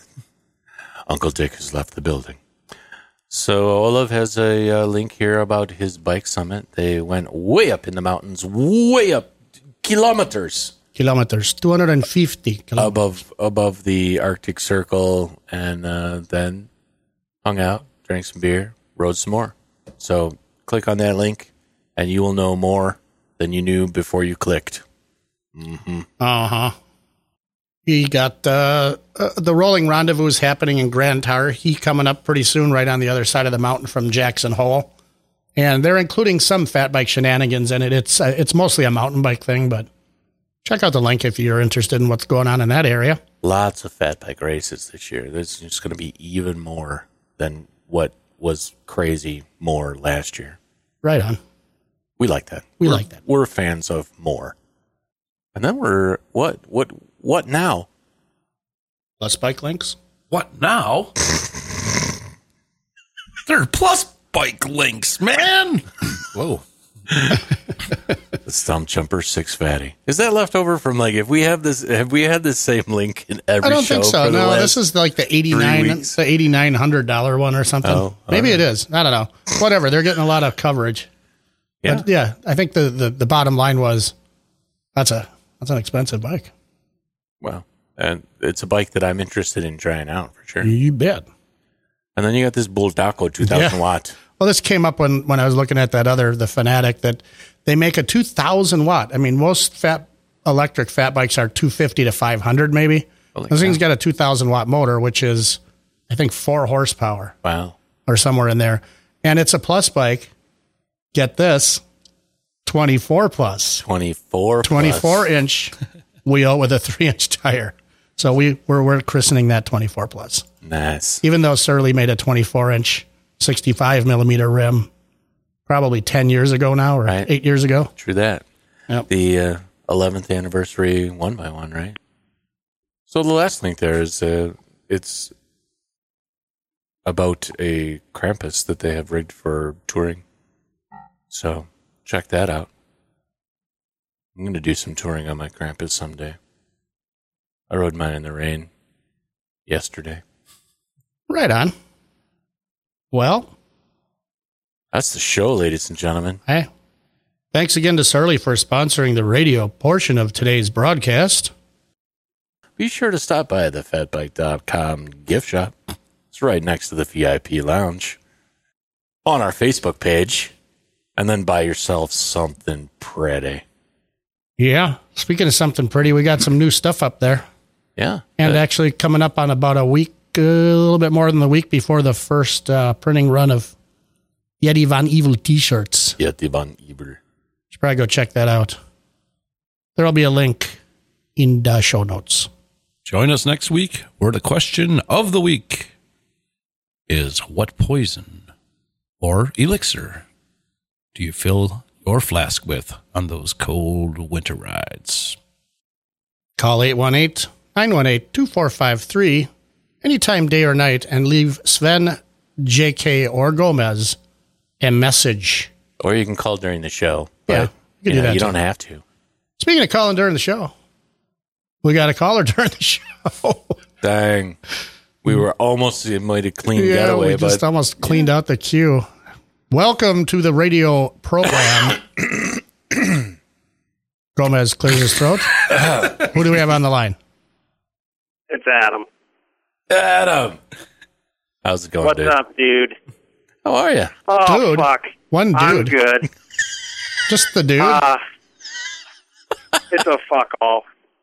Uncle Dick has left the building. So Olaf has a uh, link here about his bike summit. They went way up in the mountains, way up, kilometers. Kilometers, two hundred fifty kilometers. Above, above the Arctic Circle, and uh, then hung out, drank some beer, rode some more. So click on that link, and you will know more than you knew before you clicked. Mm-hmm. Uh-huh. He got uh, uh, the Rolling Rendezvous is happening in Grand Targhee coming up pretty soon, right on the other side of the mountain from Jackson Hole. And they're including some fat bike shenanigans in it. It's uh, it's mostly a mountain bike thing, but check out the link if you're interested in what's going on in that area. Lots of fat bike races this year. There's just going to be even more than what was crazy more last year. Right on. We like that. We we're, like that. We're fans of more. And then we're, what, what, what now? Plus bike links? What now? There are plus bike links, man. Whoa. The Stump Jumper Six Fatty. Is that left over from like if we have this? Have we had the same link in every show? I don't think so. No, this is like the eighty-nine, the eighty-nine hundred dollar one or something. Oh, maybe right. It is. I don't know. Whatever. They're getting a lot of coverage. Yeah, but yeah. I think the, the the bottom line was that's a that's an expensive bike. Well, and it's a bike that I'm interested in trying out for sure. You bet. And then you got this Bull Taco two thousand yeah. watt. Well, this came up when, when I was looking at that other, the Fanatic, that they make a two thousand watt. I mean, most fat electric fat bikes are two fifty to five hundred maybe. Holy this cow. Thing's got a two thousand watt motor, which is, I think, four horsepower. Wow. Or somewhere in there. And it's a plus bike. Get this, twenty-four plus. twenty-four plus. twenty-four inch wheel with a three inch tire. So we, we're, we're christening that twenty-four plus. Nice. Even though Surly made a twenty-four inch, sixty-five millimeter rim probably ten years ago now, or right. eight years ago. True that. Yep. The uh, eleventh anniversary one by one, right? So the last link there is, uh, it's about a Krampus that they have rigged for touring. So check that out. I'm going to do some touring on my Krampus someday. I rode mine in the rain yesterday. Right on. Well, that's the show, ladies and gentlemen. Hey, thanks again to Surly for sponsoring the radio portion of today's broadcast. Be sure to stop by the fat bike dot com gift shop. It's right next to the V I P lounge on our Facebook page, and then buy yourself something pretty. Yeah. Speaking of something pretty, we got some new stuff up there. Yeah. And good. Actually coming up on about a week, a little bit more than the week before the first uh, printing run of Yeti Von Evil t-shirts. Yeti Von Evil. Should probably go check that out. There'll be a link in the show notes. Join us next week where the question of the week is, what poison or elixir do you fill your flask with on those cold winter rides? Call eight one eight, nine one eight, two four five three anytime, day or night, and leave Sven, J K, or Gomez a message. Or you can call during the show. Yeah, but, you, can you, do know, that you too. don't have to. Speaking of calling during the show, we got a caller during the show. Dang. We were almost, it might have clean yeah, getaway. we just but, almost cleaned yeah. out the queue. Welcome to the radio program. Gomez clears his throat. Who do we have on the line? It's Adam. Adam. How's it going, What's dude? What's up, dude? How are you? Oh, dude. fuck. One dude. I'm good. Just the dude? Uh, it's a fuck all.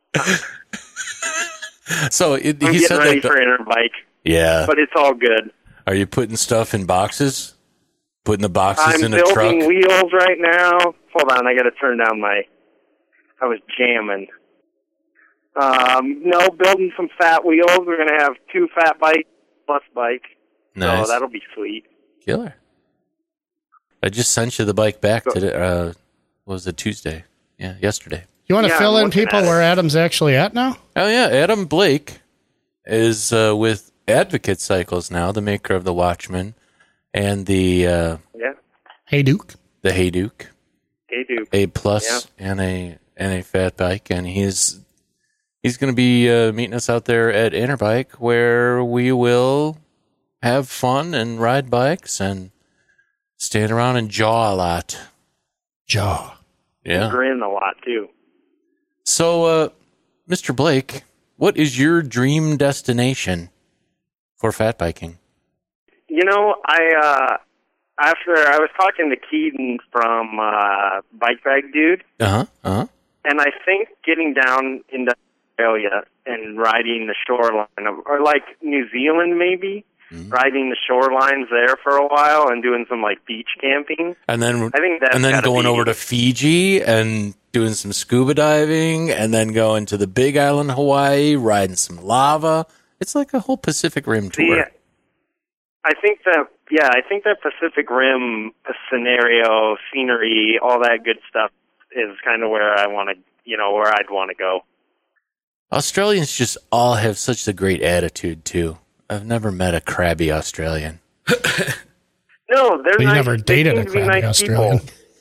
So it, I'm he getting said ready that for Interbike. Yeah. But it's all good. Are you putting stuff in boxes? Putting the boxes I'm in a truck? I'm building wheels right now. Hold on, I got to turn down my... I was jamming. Um, no, building some fat wheels. We're going to have two fat bike plus bike. Nice. So that'll be sweet. Killer. I just sent you the bike back today. Uh, what was it, Tuesday? Yeah, yesterday. You want to yeah, fill I'm in people where Adam's actually at now? Oh, yeah. Adam Blake is uh, with Advocate Cycles now, the maker of the Watchman and the... Uh, yeah. Hey Duke. The Hey Duke. Hey Duke. A plus yeah. and a and a fat bike. And he's, he's going to be uh, meeting us out there at Interbike, where we will have fun and ride bikes and stand around and jaw a lot. Jaw. Yeah. Grin a lot, too. So, uh, Mister Blake, what is your dream destination for fat biking? You know, I, uh, after I was talking to Keaton from uh, Bike Bag Dude. Uh-huh, uh-huh. And I think getting down into Australia and riding the shoreline, of, or like New Zealand maybe, mm-hmm. riding the shorelines there for a while and doing some like beach camping. And then, I think that's and then going be, over to Fiji and doing some scuba diving, and then going to the Big Island, Hawaii, riding some lava. It's like a whole Pacific Rim tour. See, I think that, yeah, I think that Pacific Rim scenario, scenery, all that good stuff is kind of where I want to, you know, where I'd want to go. Australians just all have such a great attitude, too. I've never met a crabby Australian. No, they're but you nice. never dated a crabby nice Australian.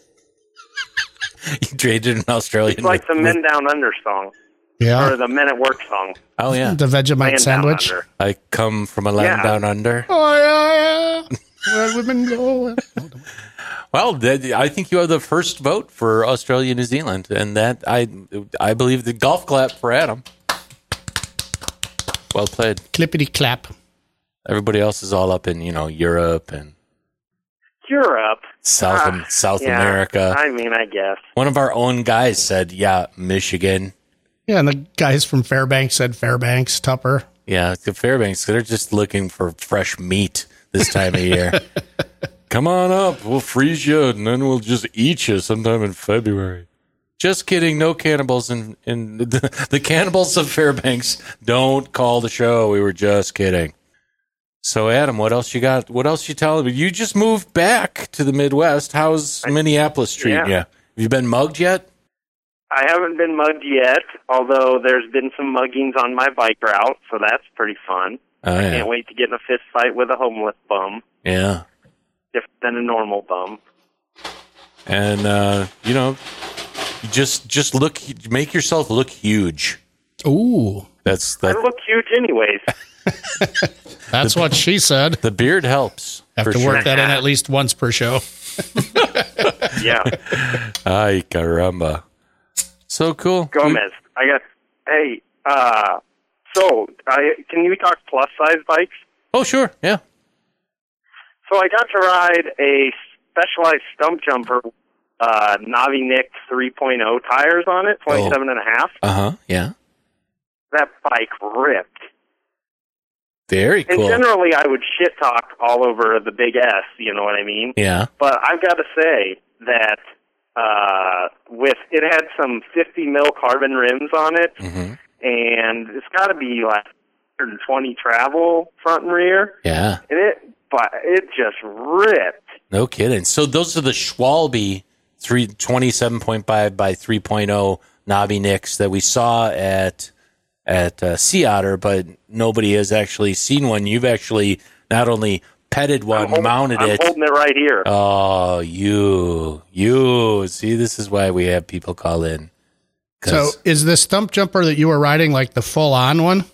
You dated an Australian. It's like with, the Men Down Under song. Yeah. Or the Men at Work song. Oh, yeah. The Vegemite Land sandwich. Down Under. I come from a land Yeah. down under. Oh, yeah, yeah. Where women go. Well, that, I think you have the first vote for Australia, New Zealand, and that I, I believe the golf clap for Adam. Well played. Clippity clap. Everybody else is all up in, you know, Europe and Europe. South Uh, South yeah, America. I mean, I guess. One of our own guys said, yeah, Michigan. Yeah, and the guys from Fairbanks said Fairbanks, Tupper. Yeah, the Fairbanks, they're just looking for fresh meat this time of year. Come on up, we'll freeze you, and then we'll just eat you sometime in February. Just kidding, no cannibals in, in the, the cannibals of Fairbanks. Don't call the show, we were just kidding. So, Adam, what else you got? What else you telling me? You just moved back to the Midwest. How's Minneapolis treating Yeah. you? Have you been mugged yet? I haven't been mugged yet, although there's been some muggings on my bike route, so that's pretty fun. Oh, I yeah. can't wait to get in a fist fight with a homeless bum, Yeah. different than a normal bum. And, uh, you know, just just look, make yourself look huge. Ooh. That's I that. look huge anyways. That's what she said. The beard helps. Have for to sure. work that in at least once per show. Yeah. Ay, caramba. So cool. Gomez, I got, hey, uh, so, I, can you talk plus size bikes? Oh, sure. Yeah. So I got to ride a specialized stump jumper, uh, Navi Nick three point oh tires on it, twenty-seven and a half. Uh-huh. Yeah. That bike ripped. Very And cool. generally I would shit talk all over the big S, you know what I mean? Yeah. But I've got to say that, uh, with, it had some fifty mil carbon rims on it, Mm-hmm. and it's got to be like one hundred twenty travel front and rear. Yeah. And it, but it just ripped. No kidding. So those are the Schwalbe three twenty-seven point five by three point oh Navi Nicks that we saw at at uh, Sea Otter, but nobody has actually seen one. You've actually not only petted one, I'm hold- mounted I'm it. holding it right here. Oh, you, you. See, this is why we have people call in. So is the stump jumper that you were riding like the full on one?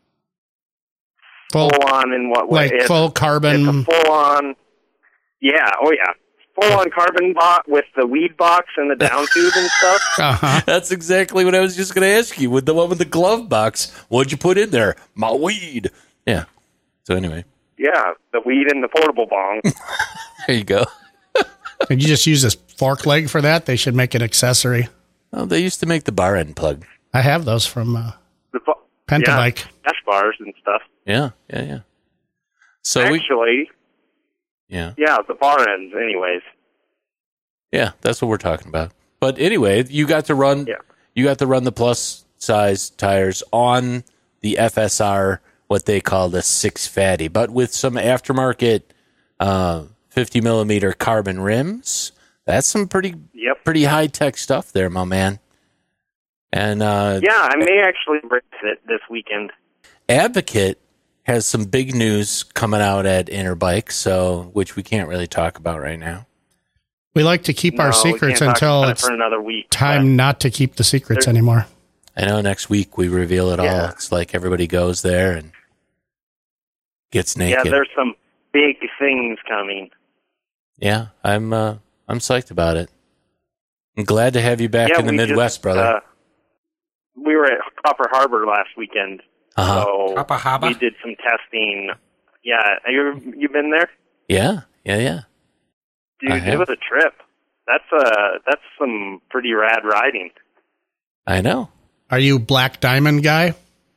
Full, Full on in what way? like It's- full carbon. It's a full on. Yeah. Oh yeah. Full on carbon box with the weed box and the down tube and stuff. Uh-huh. That's exactly what I was just going to ask you. With the one with the glove box, what'd you put in there? My weed. Yeah. So anyway, Yeah, the weed and the portable bong. there you go. Did you just use this fork leg for that? They should make an accessory. Oh, they used to make the bar end plug. I have those from uh, The bo- Pentabike. Yeah, S bars and stuff. Yeah, yeah, yeah. So we, Actually, yeah, yeah, the bar ends. Anyways, yeah, that's what we're talking about. But anyway, you got to run. Yeah. You got to run the plus size tires on the F S R, what they call the six fatty, but with some aftermarket uh, fifty millimeter carbon rims. That's some pretty, Yep. pretty high tech stuff there, my man. And uh, yeah, I may actually race it this weekend. Advocate has some big news coming out at Interbike, so which we can't really talk about right now. We like to keep our No, we secrets can't talk until about it it's for another week. time not to keep the secrets anymore. I know next week we reveal it all. Yeah. It's like everybody goes there and gets naked. Yeah, there's some big things coming. Yeah, I'm uh, I'm psyched about it. I'm glad to have you back Yeah, in the we Midwest, just, brother. Uh, we were at Copper Harbor last weekend, Uh-huh. so Copper Harbor? we did some testing. Yeah, you you been there, Yeah, yeah, yeah. dude? I It have. was a trip. That's uh that's some pretty rad riding. I know. Are you Black Diamond guy?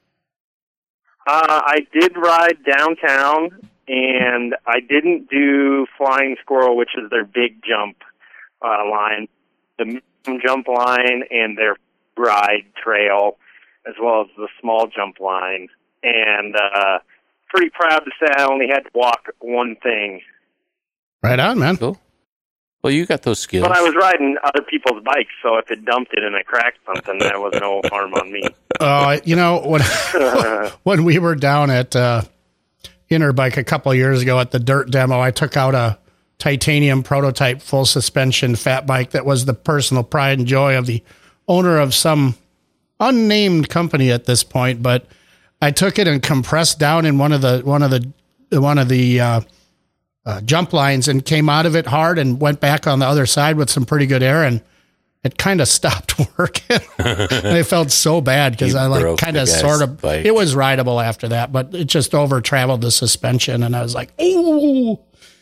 Uh, I did ride downtown, and I didn't do Flying Squirrel, which is their big jump uh, line, the medium jump line, and their ride trail, as well as the small jump line. And uh, pretty proud to say I only had to walk one thing. Right on, man. Cool. Well, you got those skills. But I was riding other people's bikes, so if it dumped it and I cracked something, that was no harm on me. Uh, you know, when, when we were down at uh, Interbike a couple of years ago at the dirt demo, I took out a titanium prototype full suspension fat bike that was the personal pride and joy of the owner of some unnamed company at this point. But I took it and compressed down in one of the one of the one of the uh, uh, jump lines and came out of it hard and went back on the other side with some pretty good air, and it kind of stopped working. I felt so bad because You I like broke kind the of guy's sort of, bike. it was rideable after that, but it just over traveled the suspension. And I was like, ooh,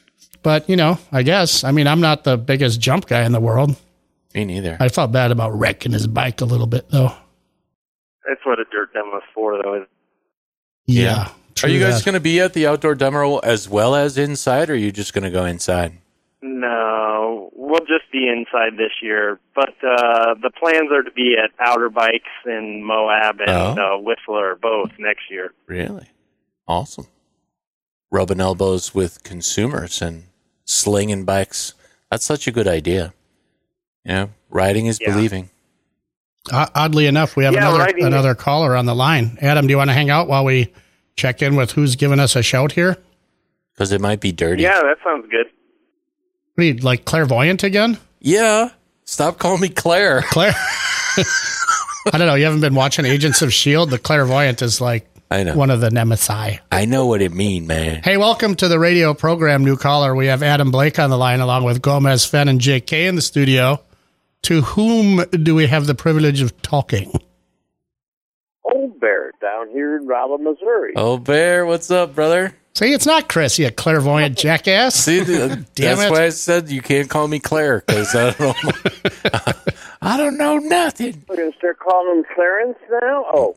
But, you know, I guess. I mean, I'm not the biggest jump guy in the world. Me neither. I felt bad about wrecking his bike a little bit, though. That's what a dirt demo's for, though. Yeah. Are you guys going to be at the outdoor demo as well as inside, or are you just going to go inside? No, we'll just be inside this year. But uh, the plans are to be at Outer Bikes in Moab and Oh. uh, Whistler both next year. Really? Awesome. Rubbing elbows with consumers and slinging bikes. That's such a good idea. Yeah, riding is Yeah. believing. Uh, oddly enough, we have Yeah, another riding- another caller on the line. Adam, do you want to hang out while we check in with who's giving us a shout here? Because it might be dirty. Yeah, that sounds good. What are you, like clairvoyant again? Yeah. Stop calling me Claire. Claire? I don't know. You haven't been watching Agents of S H I E L D? The clairvoyant is like I know. one of the nemesis. I know what it mean, man. Hey, welcome to the radio program, new caller. We have Adam Blake on the line along with Gomez, Fenn, and J K in the studio. To whom do we have the privilege of talking? Old Bear down here in Rolla, Missouri. Oh, Bear, what's up, brother? See, it's not Chris, you clairvoyant jackass. See, Damn that's it. why I said you can't call me Claire, because I don't know. I don't know nothing. We're going to start calling him Clarence now? Oh,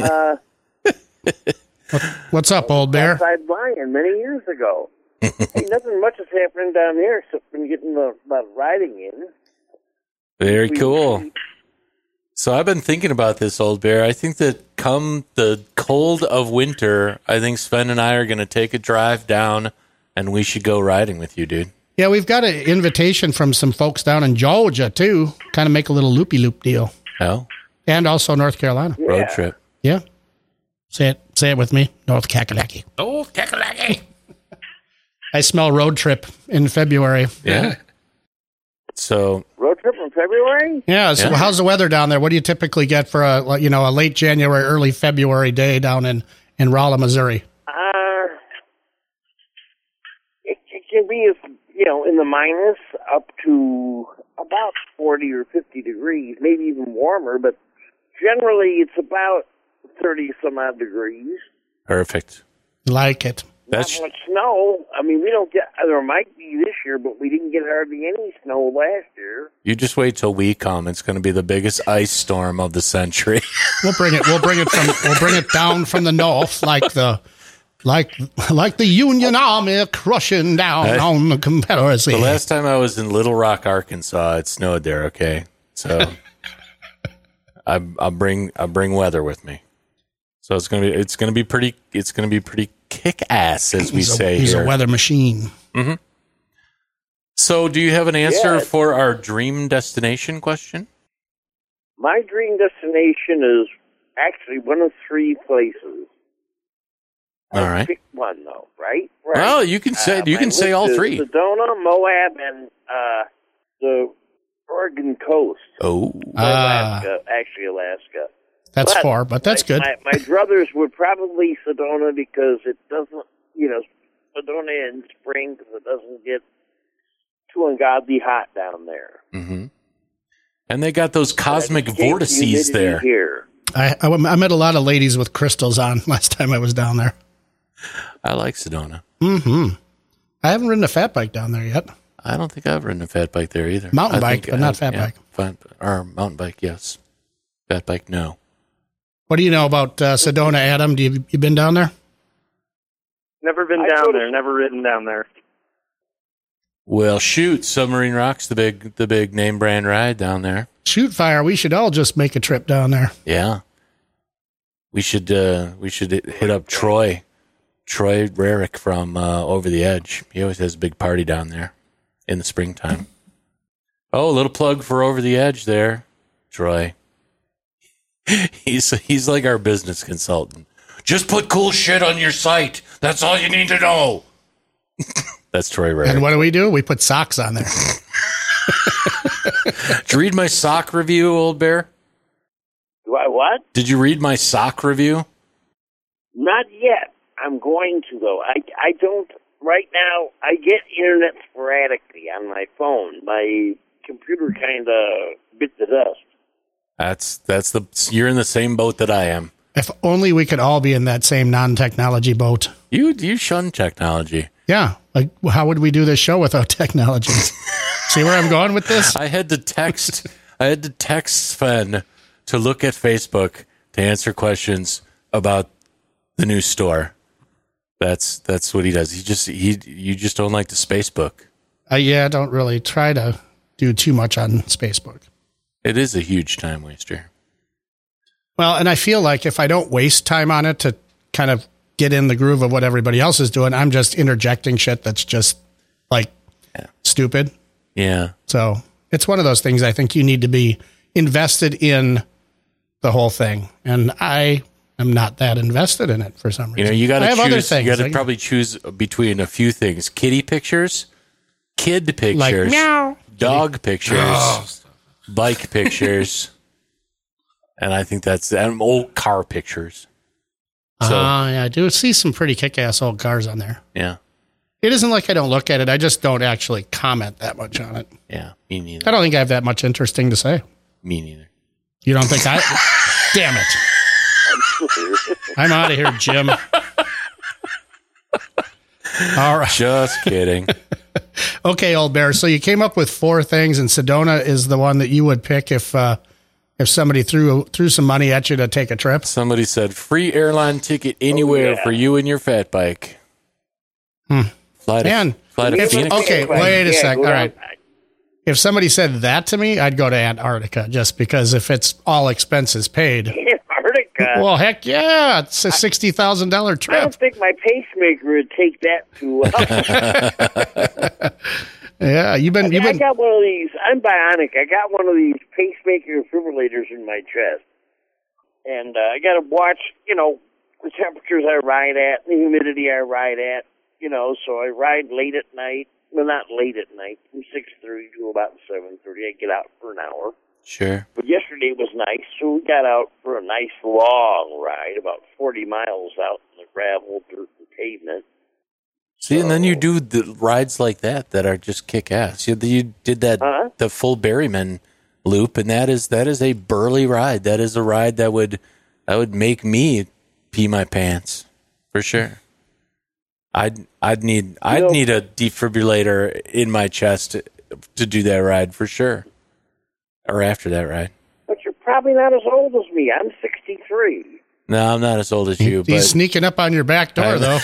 uh, What's up, old bear? outside Lion many years ago. Hey, nothing much is happening down here except been getting the, the riding in. Very cool. So I've been thinking about this, old bear. I think that come the cold of winter, I think Sven and I are going to take a drive down, and we should go riding with you, dude. Yeah, we've got an invitation from some folks down in Georgia, too. Kind of make a little loopy-loop deal. Oh. And also North Carolina. Road trip. Yeah. Say it Say it with me. North Kakalaki. Oh, Kakalaki. I smell road trip in February. Yeah. So Road trip in February? Yeah. So Yeah. how's the weather down there? What do you typically get for a like, you know a late January, early February day down in in Rolla, Missouri? Uh, it, it can be, as you know, in the minus up to about forty or fifty degrees, maybe even warmer, but generally it's about thirty some odd degrees. perfect. Like it. That's Not much snow. I mean, we don't get, there might be this year, but we didn't get hardly any snow last year. you just wait till we come. It's going to be the biggest ice storm of the century. We'll bring it. We'll bring it from. We'll bring it down from the north, like the, like like the Union Army crushing down Hey. on the Confederacy. The last time I was in Little Rock, Arkansas, it snowed there. Okay, so I I'll bring I'll bring weather with me. So it's gonna be it's gonna be pretty it's gonna be pretty kick ass, as we he's a, say he's here. a weather machine. Mm-hmm. So, do you have an answer Yeah. for our dream destination question? My dream destination is actually one of three places. All right. Pick one, though, right? Right. Well, you can say you my can say list all is three. Sedona, Moab, and uh, the Oregon coast. Oh, Or Ah. Alaska, actually Alaska. That's But far, but that's my, good. My, my druthers would probably Sedona because it doesn't, you know, Sedona in spring because it doesn't get too ungodly hot down there. Mm-hmm. And they got those cosmic Escape vortices humidity there. Here. I, I I met a lot of ladies with crystals on last time I was down there. I like Sedona. Mm-hmm. I haven't ridden a fat bike down there yet. I don't think I've ridden a fat bike there either. Mountain I bike, think but not I- fat yeah, bike. Fat, or mountain bike, yes. Fat bike, no. What do you know about uh, Sedona, Adam? Do you you been down there? Never been I down go to- there. Never ridden down there. Well, shoot, Submarine Rock's the big the big name brand ride down there. Shoot fire. We should all just make a trip down there. Yeah. We should uh, we should hit up Troy, Troy Rarick from uh, Over the Edge. He always has a big party down there in the springtime. Oh, a little plug for Over the Edge there, Troy. He's he's like our business consultant. Just put cool shit on your site. That's all you need to know. That's Troy Rarick. And what do we do? We put socks on there. Did you read my sock review, old bear? Do I what? Did you read my sock review? Not yet. I'm going to, though. I, I don't, right now, I get internet sporadically on my phone. My computer kind of bit the dust. That's that's the you're in the same boat that I am. If only we could all be in that same non-technology boat. You you shun technology. Yeah. Like, how would we do this show without technology? See where I'm going with this? I had to text. I had to text Sven to look at Facebook to answer questions about the new store. That's that's what he does. He just he you just don't like the Spacebook. Uh, yeah, I don't really try to do too much on Spacebook. It is a huge time waster. Well, and I feel like if I don't waste time on it to kind of get in the groove of what everybody else is doing, I'm just interjecting shit that's just like yeah. stupid. Yeah. So it's one of those things I think you need to be invested in the whole thing. And I am not that invested in it for some reason. You know, you got to I have choose. other things. You got to probably choose between a few things: kitty pictures, kid pictures, Like, meow. dog pictures, Oh, bike pictures, and I think that's and old car pictures. So uh, yeah, I do see some pretty kick-ass old cars on there. yeah, It isn't like I don't look at it. I just don't actually comment that much on it. yeah, me neither. I don't think I have that much interesting to say. Me neither. You don't think I... Damn it. I'm out of here, Jim. All right. Just kidding. Okay, old bear. So you came up with four things, and Sedona is the one that you would pick if uh, if somebody threw threw some money at you to take a trip. Somebody said free airline ticket anywhere Oh, yeah. for you and your fat bike. Hmm. Fly to, Man, fly to if- Phoenix. okay, wait a Yeah, sec. go All down. right. If somebody said that to me, I'd go to Antarctica just because if it's all expenses paid. Antarctica. Well, heck yeah, it's a sixty thousand dollar I trip. don't think my pacemaker would take that too well. Yeah, you've been I, you've I been got one of these. I'm bionic. I got one of these pacemaker defibrillators in my chest, and uh, I got to watch, you know, the temperatures I ride at, the humidity I ride at, you know. So I ride late at night. Well, not late at night. From six thirty to about seven thirty, I get out for an hour. Sure. But yesterday was nice, so we got out for a nice long ride, about forty miles out in the gravel, dirt, and pavement. See, and then you do the rides like that that are just kick ass. You, you did that Uh-huh. the full Berryman loop, and that is that is a burly ride. That is a ride that would that would make me pee my pants for sure. I'd I'd need I'd know- need a defibrillator in my chest to, to do that ride for sure, or after that ride. But you're probably not as old as me. I'm sixty-three. No, I'm not as old as you, he's but sneaking up on your back door I- though.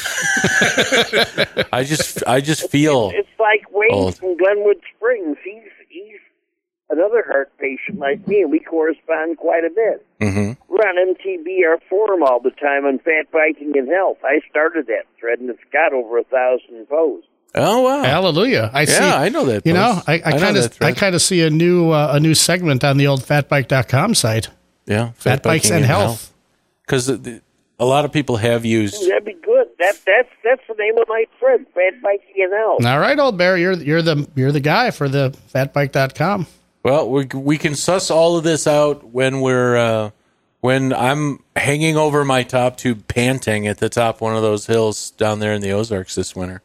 I just I just feel It's like Wayne old. from Glenwood Springs. He's he's another heart patient like me, and we correspond quite a bit. Mhm. We're on M T B, our forum all the time on fat biking and health. I started that thread, and it's got over a thousand posts. Oh wow! Hallelujah! I Yeah, see. I know that You know, post. I, I I know kind that of thread. I kind of see a new uh, a new segment on the old fat bike dot com site. Yeah, Fat Bikes and Health. Because a lot of people have used. That'd be good. That that's that's the name of my thread, fat biking and health. All right, old bear, you're you're the you're the guy for the fat bike dot com. Well, we we can suss all of this out when we're uh, when I'm hanging over my top tube, panting at the top of one of those hills down there in the Ozarks this winter.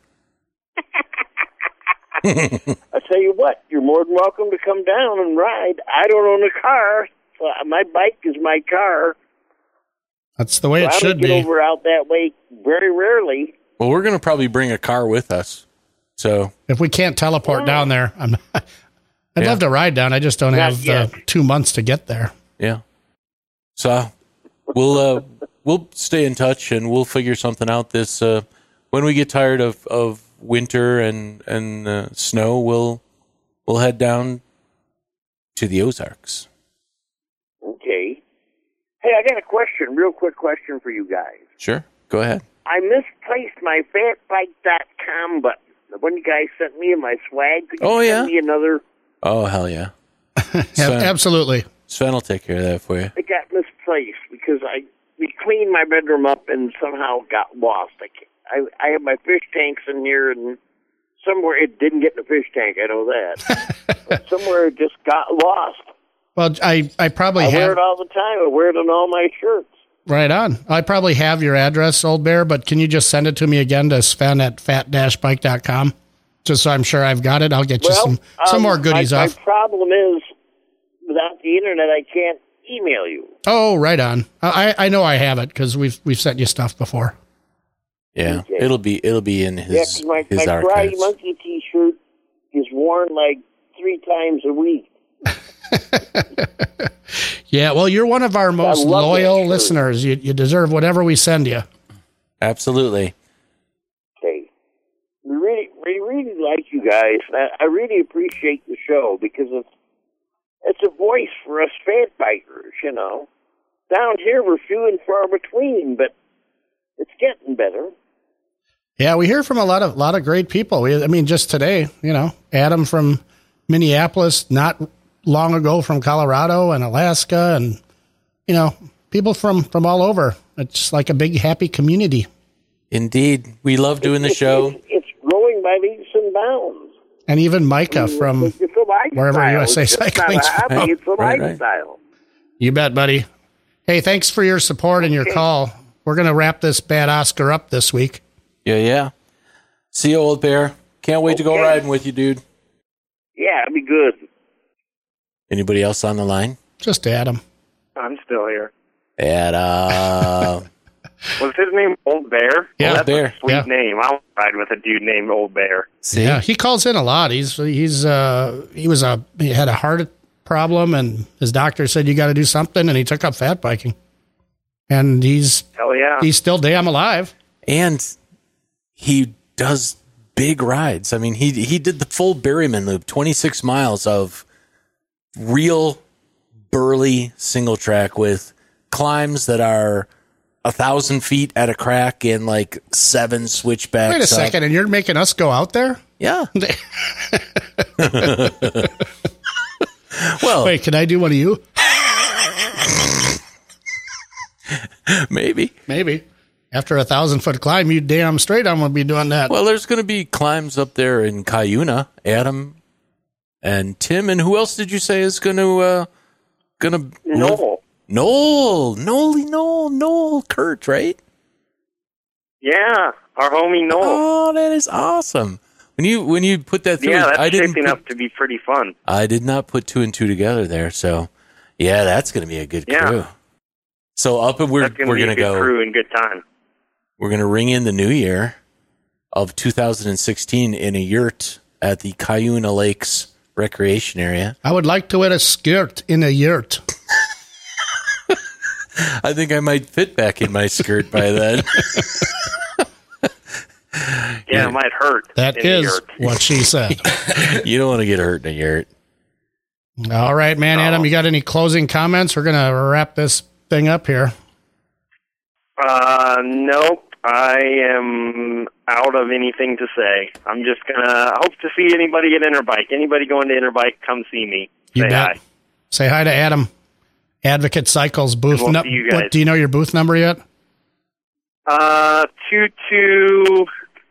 I tell you what, you're more than welcome to come down and ride. I don't own a car, so my bike is my car. That's the way So it I should don't get be. over out that way very rarely. Well, we're going to probably bring a car with us. So If we can't teleport down there, I'm, I'd Yeah. love to ride down. I just don't Not have yet. uh, two months to get there. yeah, so we'll uh, we'll stay in touch and we'll figure something out. This uh, when we get tired of, of winter and and uh, snow, we'll we'll head down to the Ozarks. Okay. Hey, I got a question, real quick question for you guys. Sure, go ahead. I misplaced my fat bike dot com button. The one you guys sent me in my swag. Could you Oh, send yeah? me another? Oh hell yeah! Yeah, Sven, absolutely. Sven will take care of that for you. It got misplaced because I we cleaned my bedroom up and somehow got lost. I can't, I, I have my fish tanks in here and somewhere it didn't get in the fish tank. I know that. But somewhere it just got lost. Well, I, I probably I wear have it all the time. I wear it on all my shirts. right on. I probably have your address, old bear, but can you just send it to me again to Sven at fat dash bike dot com? Just so I'm sure I've got it. I'll get you Well, some, some um, more goodies my, off. My problem is, without the internet, I can't email you. Oh, right on. I, I know I have it because we've we've sent you stuff before. Yeah, D J. it'll be it'll be in his Yeah, 'cause my, his my archives. Karate Monkey T-shirt is worn like three times a week. Yeah, well, you're one of our most love that loyal shirt. listeners. You, you deserve whatever we send you. Absolutely. Okay. We really, we really like you guys. I, I really appreciate the show because it's it's a voice for us fat bikers, you know. Down here, we're few and far between, but it's getting better. Yeah, we hear from a lot of lot of great people. We, I mean, just today, you know, Adam from Minneapolis, not long ago from Colorado and Alaska, and you know, people from from all over. It's like a big happy community. Indeed, we love doing the It's- show. It's, it's growing by leaps and bounds. And even Micah from It's a lifestyle. wherever U S A It's just not Cycling's a hobby, from. it's a Right, right. lifestyle. You bet, buddy. Hey, thanks for your support and your call. We're going to wrap this bad Oscar up this week. Yeah, yeah. See you, old bear. Can't wait to go Okay. riding with you, dude. Yeah, it'd be good. Anybody else on the line? Just Adam. I'm still here. Adam. Was his name Old Bear? Yeah, Well, that's Bear. a sweet Yeah. name. I'll ride with a dude named Old Bear. Yeah, he calls in a lot. He's he's uh he was a he had a heart problem, and his doctor said you got to do something, and he took up fat biking, and he's Hell yeah. he's still damn alive. And he does big rides. I mean, he he did the full Berryman loop, twenty-six miles of real burly single track with climbs that are a thousand feet at a crack in like seven switchbacks. Wait a up. second, and you're making us go out there? Yeah. Well, wait, can I do one of you? Maybe. Maybe. After a thousand foot climb, you damn straight I'm going to be doing that. Well, there's going to be climbs up there in Cuyuna. Adam and Tim, and who else did you say is going to uh, going to Noel. Noel, Noel, Noel, Noel, Kurt, right? Yeah, our homie Noel. Oh, that is awesome. When you when you put that through, Yeah, that's I didn't shaping put, up to be pretty fun. I did not put two and two together there, so yeah, that's going to be a good Yeah. crew. So up and we're That's gonna we're be a going to good go. crew and good time. We're going to ring in the new year of two thousand sixteen in a yurt at the Cuyuna Lakes Recreation Area. I would like to wear a skirt in a yurt. I think I might fit back in my skirt by then. Yeah, it might hurt. That in the is yurt. what she said. You don't want to get hurt in a yurt. All right, man, Adam, you got any closing comments? We're going to wrap this thing up here. Uh, nope. I am out of anything to say. I'm just gonna hope to see anybody at Interbike. Anybody going to Interbike, come see me. You Say bet. hi. Say hi to Adam. Advocate Cycles booth. We'll nu- see you guys. What, do you know your booth number yet? Uh, two two.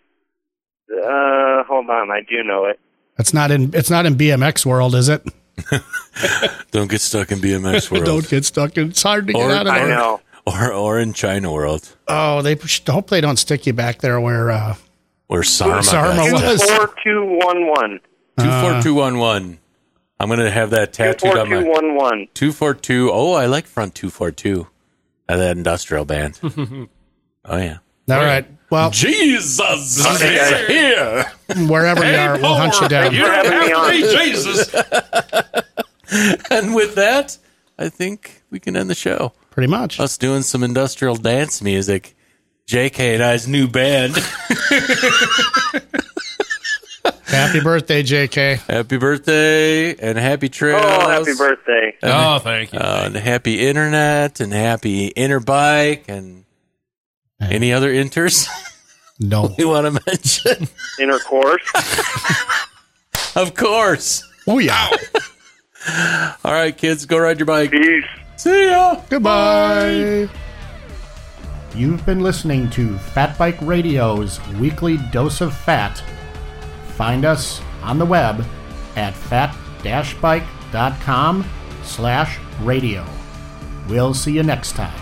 Uh, hold on, I do know it. It's not in. It's not in B M X world, is it? Don't get stuck in B M X world. Don't get stuck in. It's hard to Or- get out of I there. know. Or or in China world. Oh, they hope they don't stick you back there where uh, Where Sarma, Sarma got was. stuck. Four two one one. Two four two one one. I'm gonna have that tattooed on my Four two one one. two four two. Oh, I like front two four two. Of that industrial band. Oh yeah. All right. Well, Jesus is Okay. here. wherever you are, we'll hunt you down. You don't have to be Jesus. And with that, I think we can end the show. Pretty much. Us doing some industrial dance music. J K and I's new band. Happy birthday, J K. Happy birthday and happy trails. Oh, happy birthday. And, Oh, thank you. Uh, and happy internet and happy Interbike and any other inters No. we want to mention. Intercourse. Of course. Oh, yeah. All right, kids, go ride your bike. Peace. See ya. Goodbye. You've been listening to Fat Bike Radio's weekly dose of fat. Find us on the web at fat-bike.com slash radio. We'll see you next time.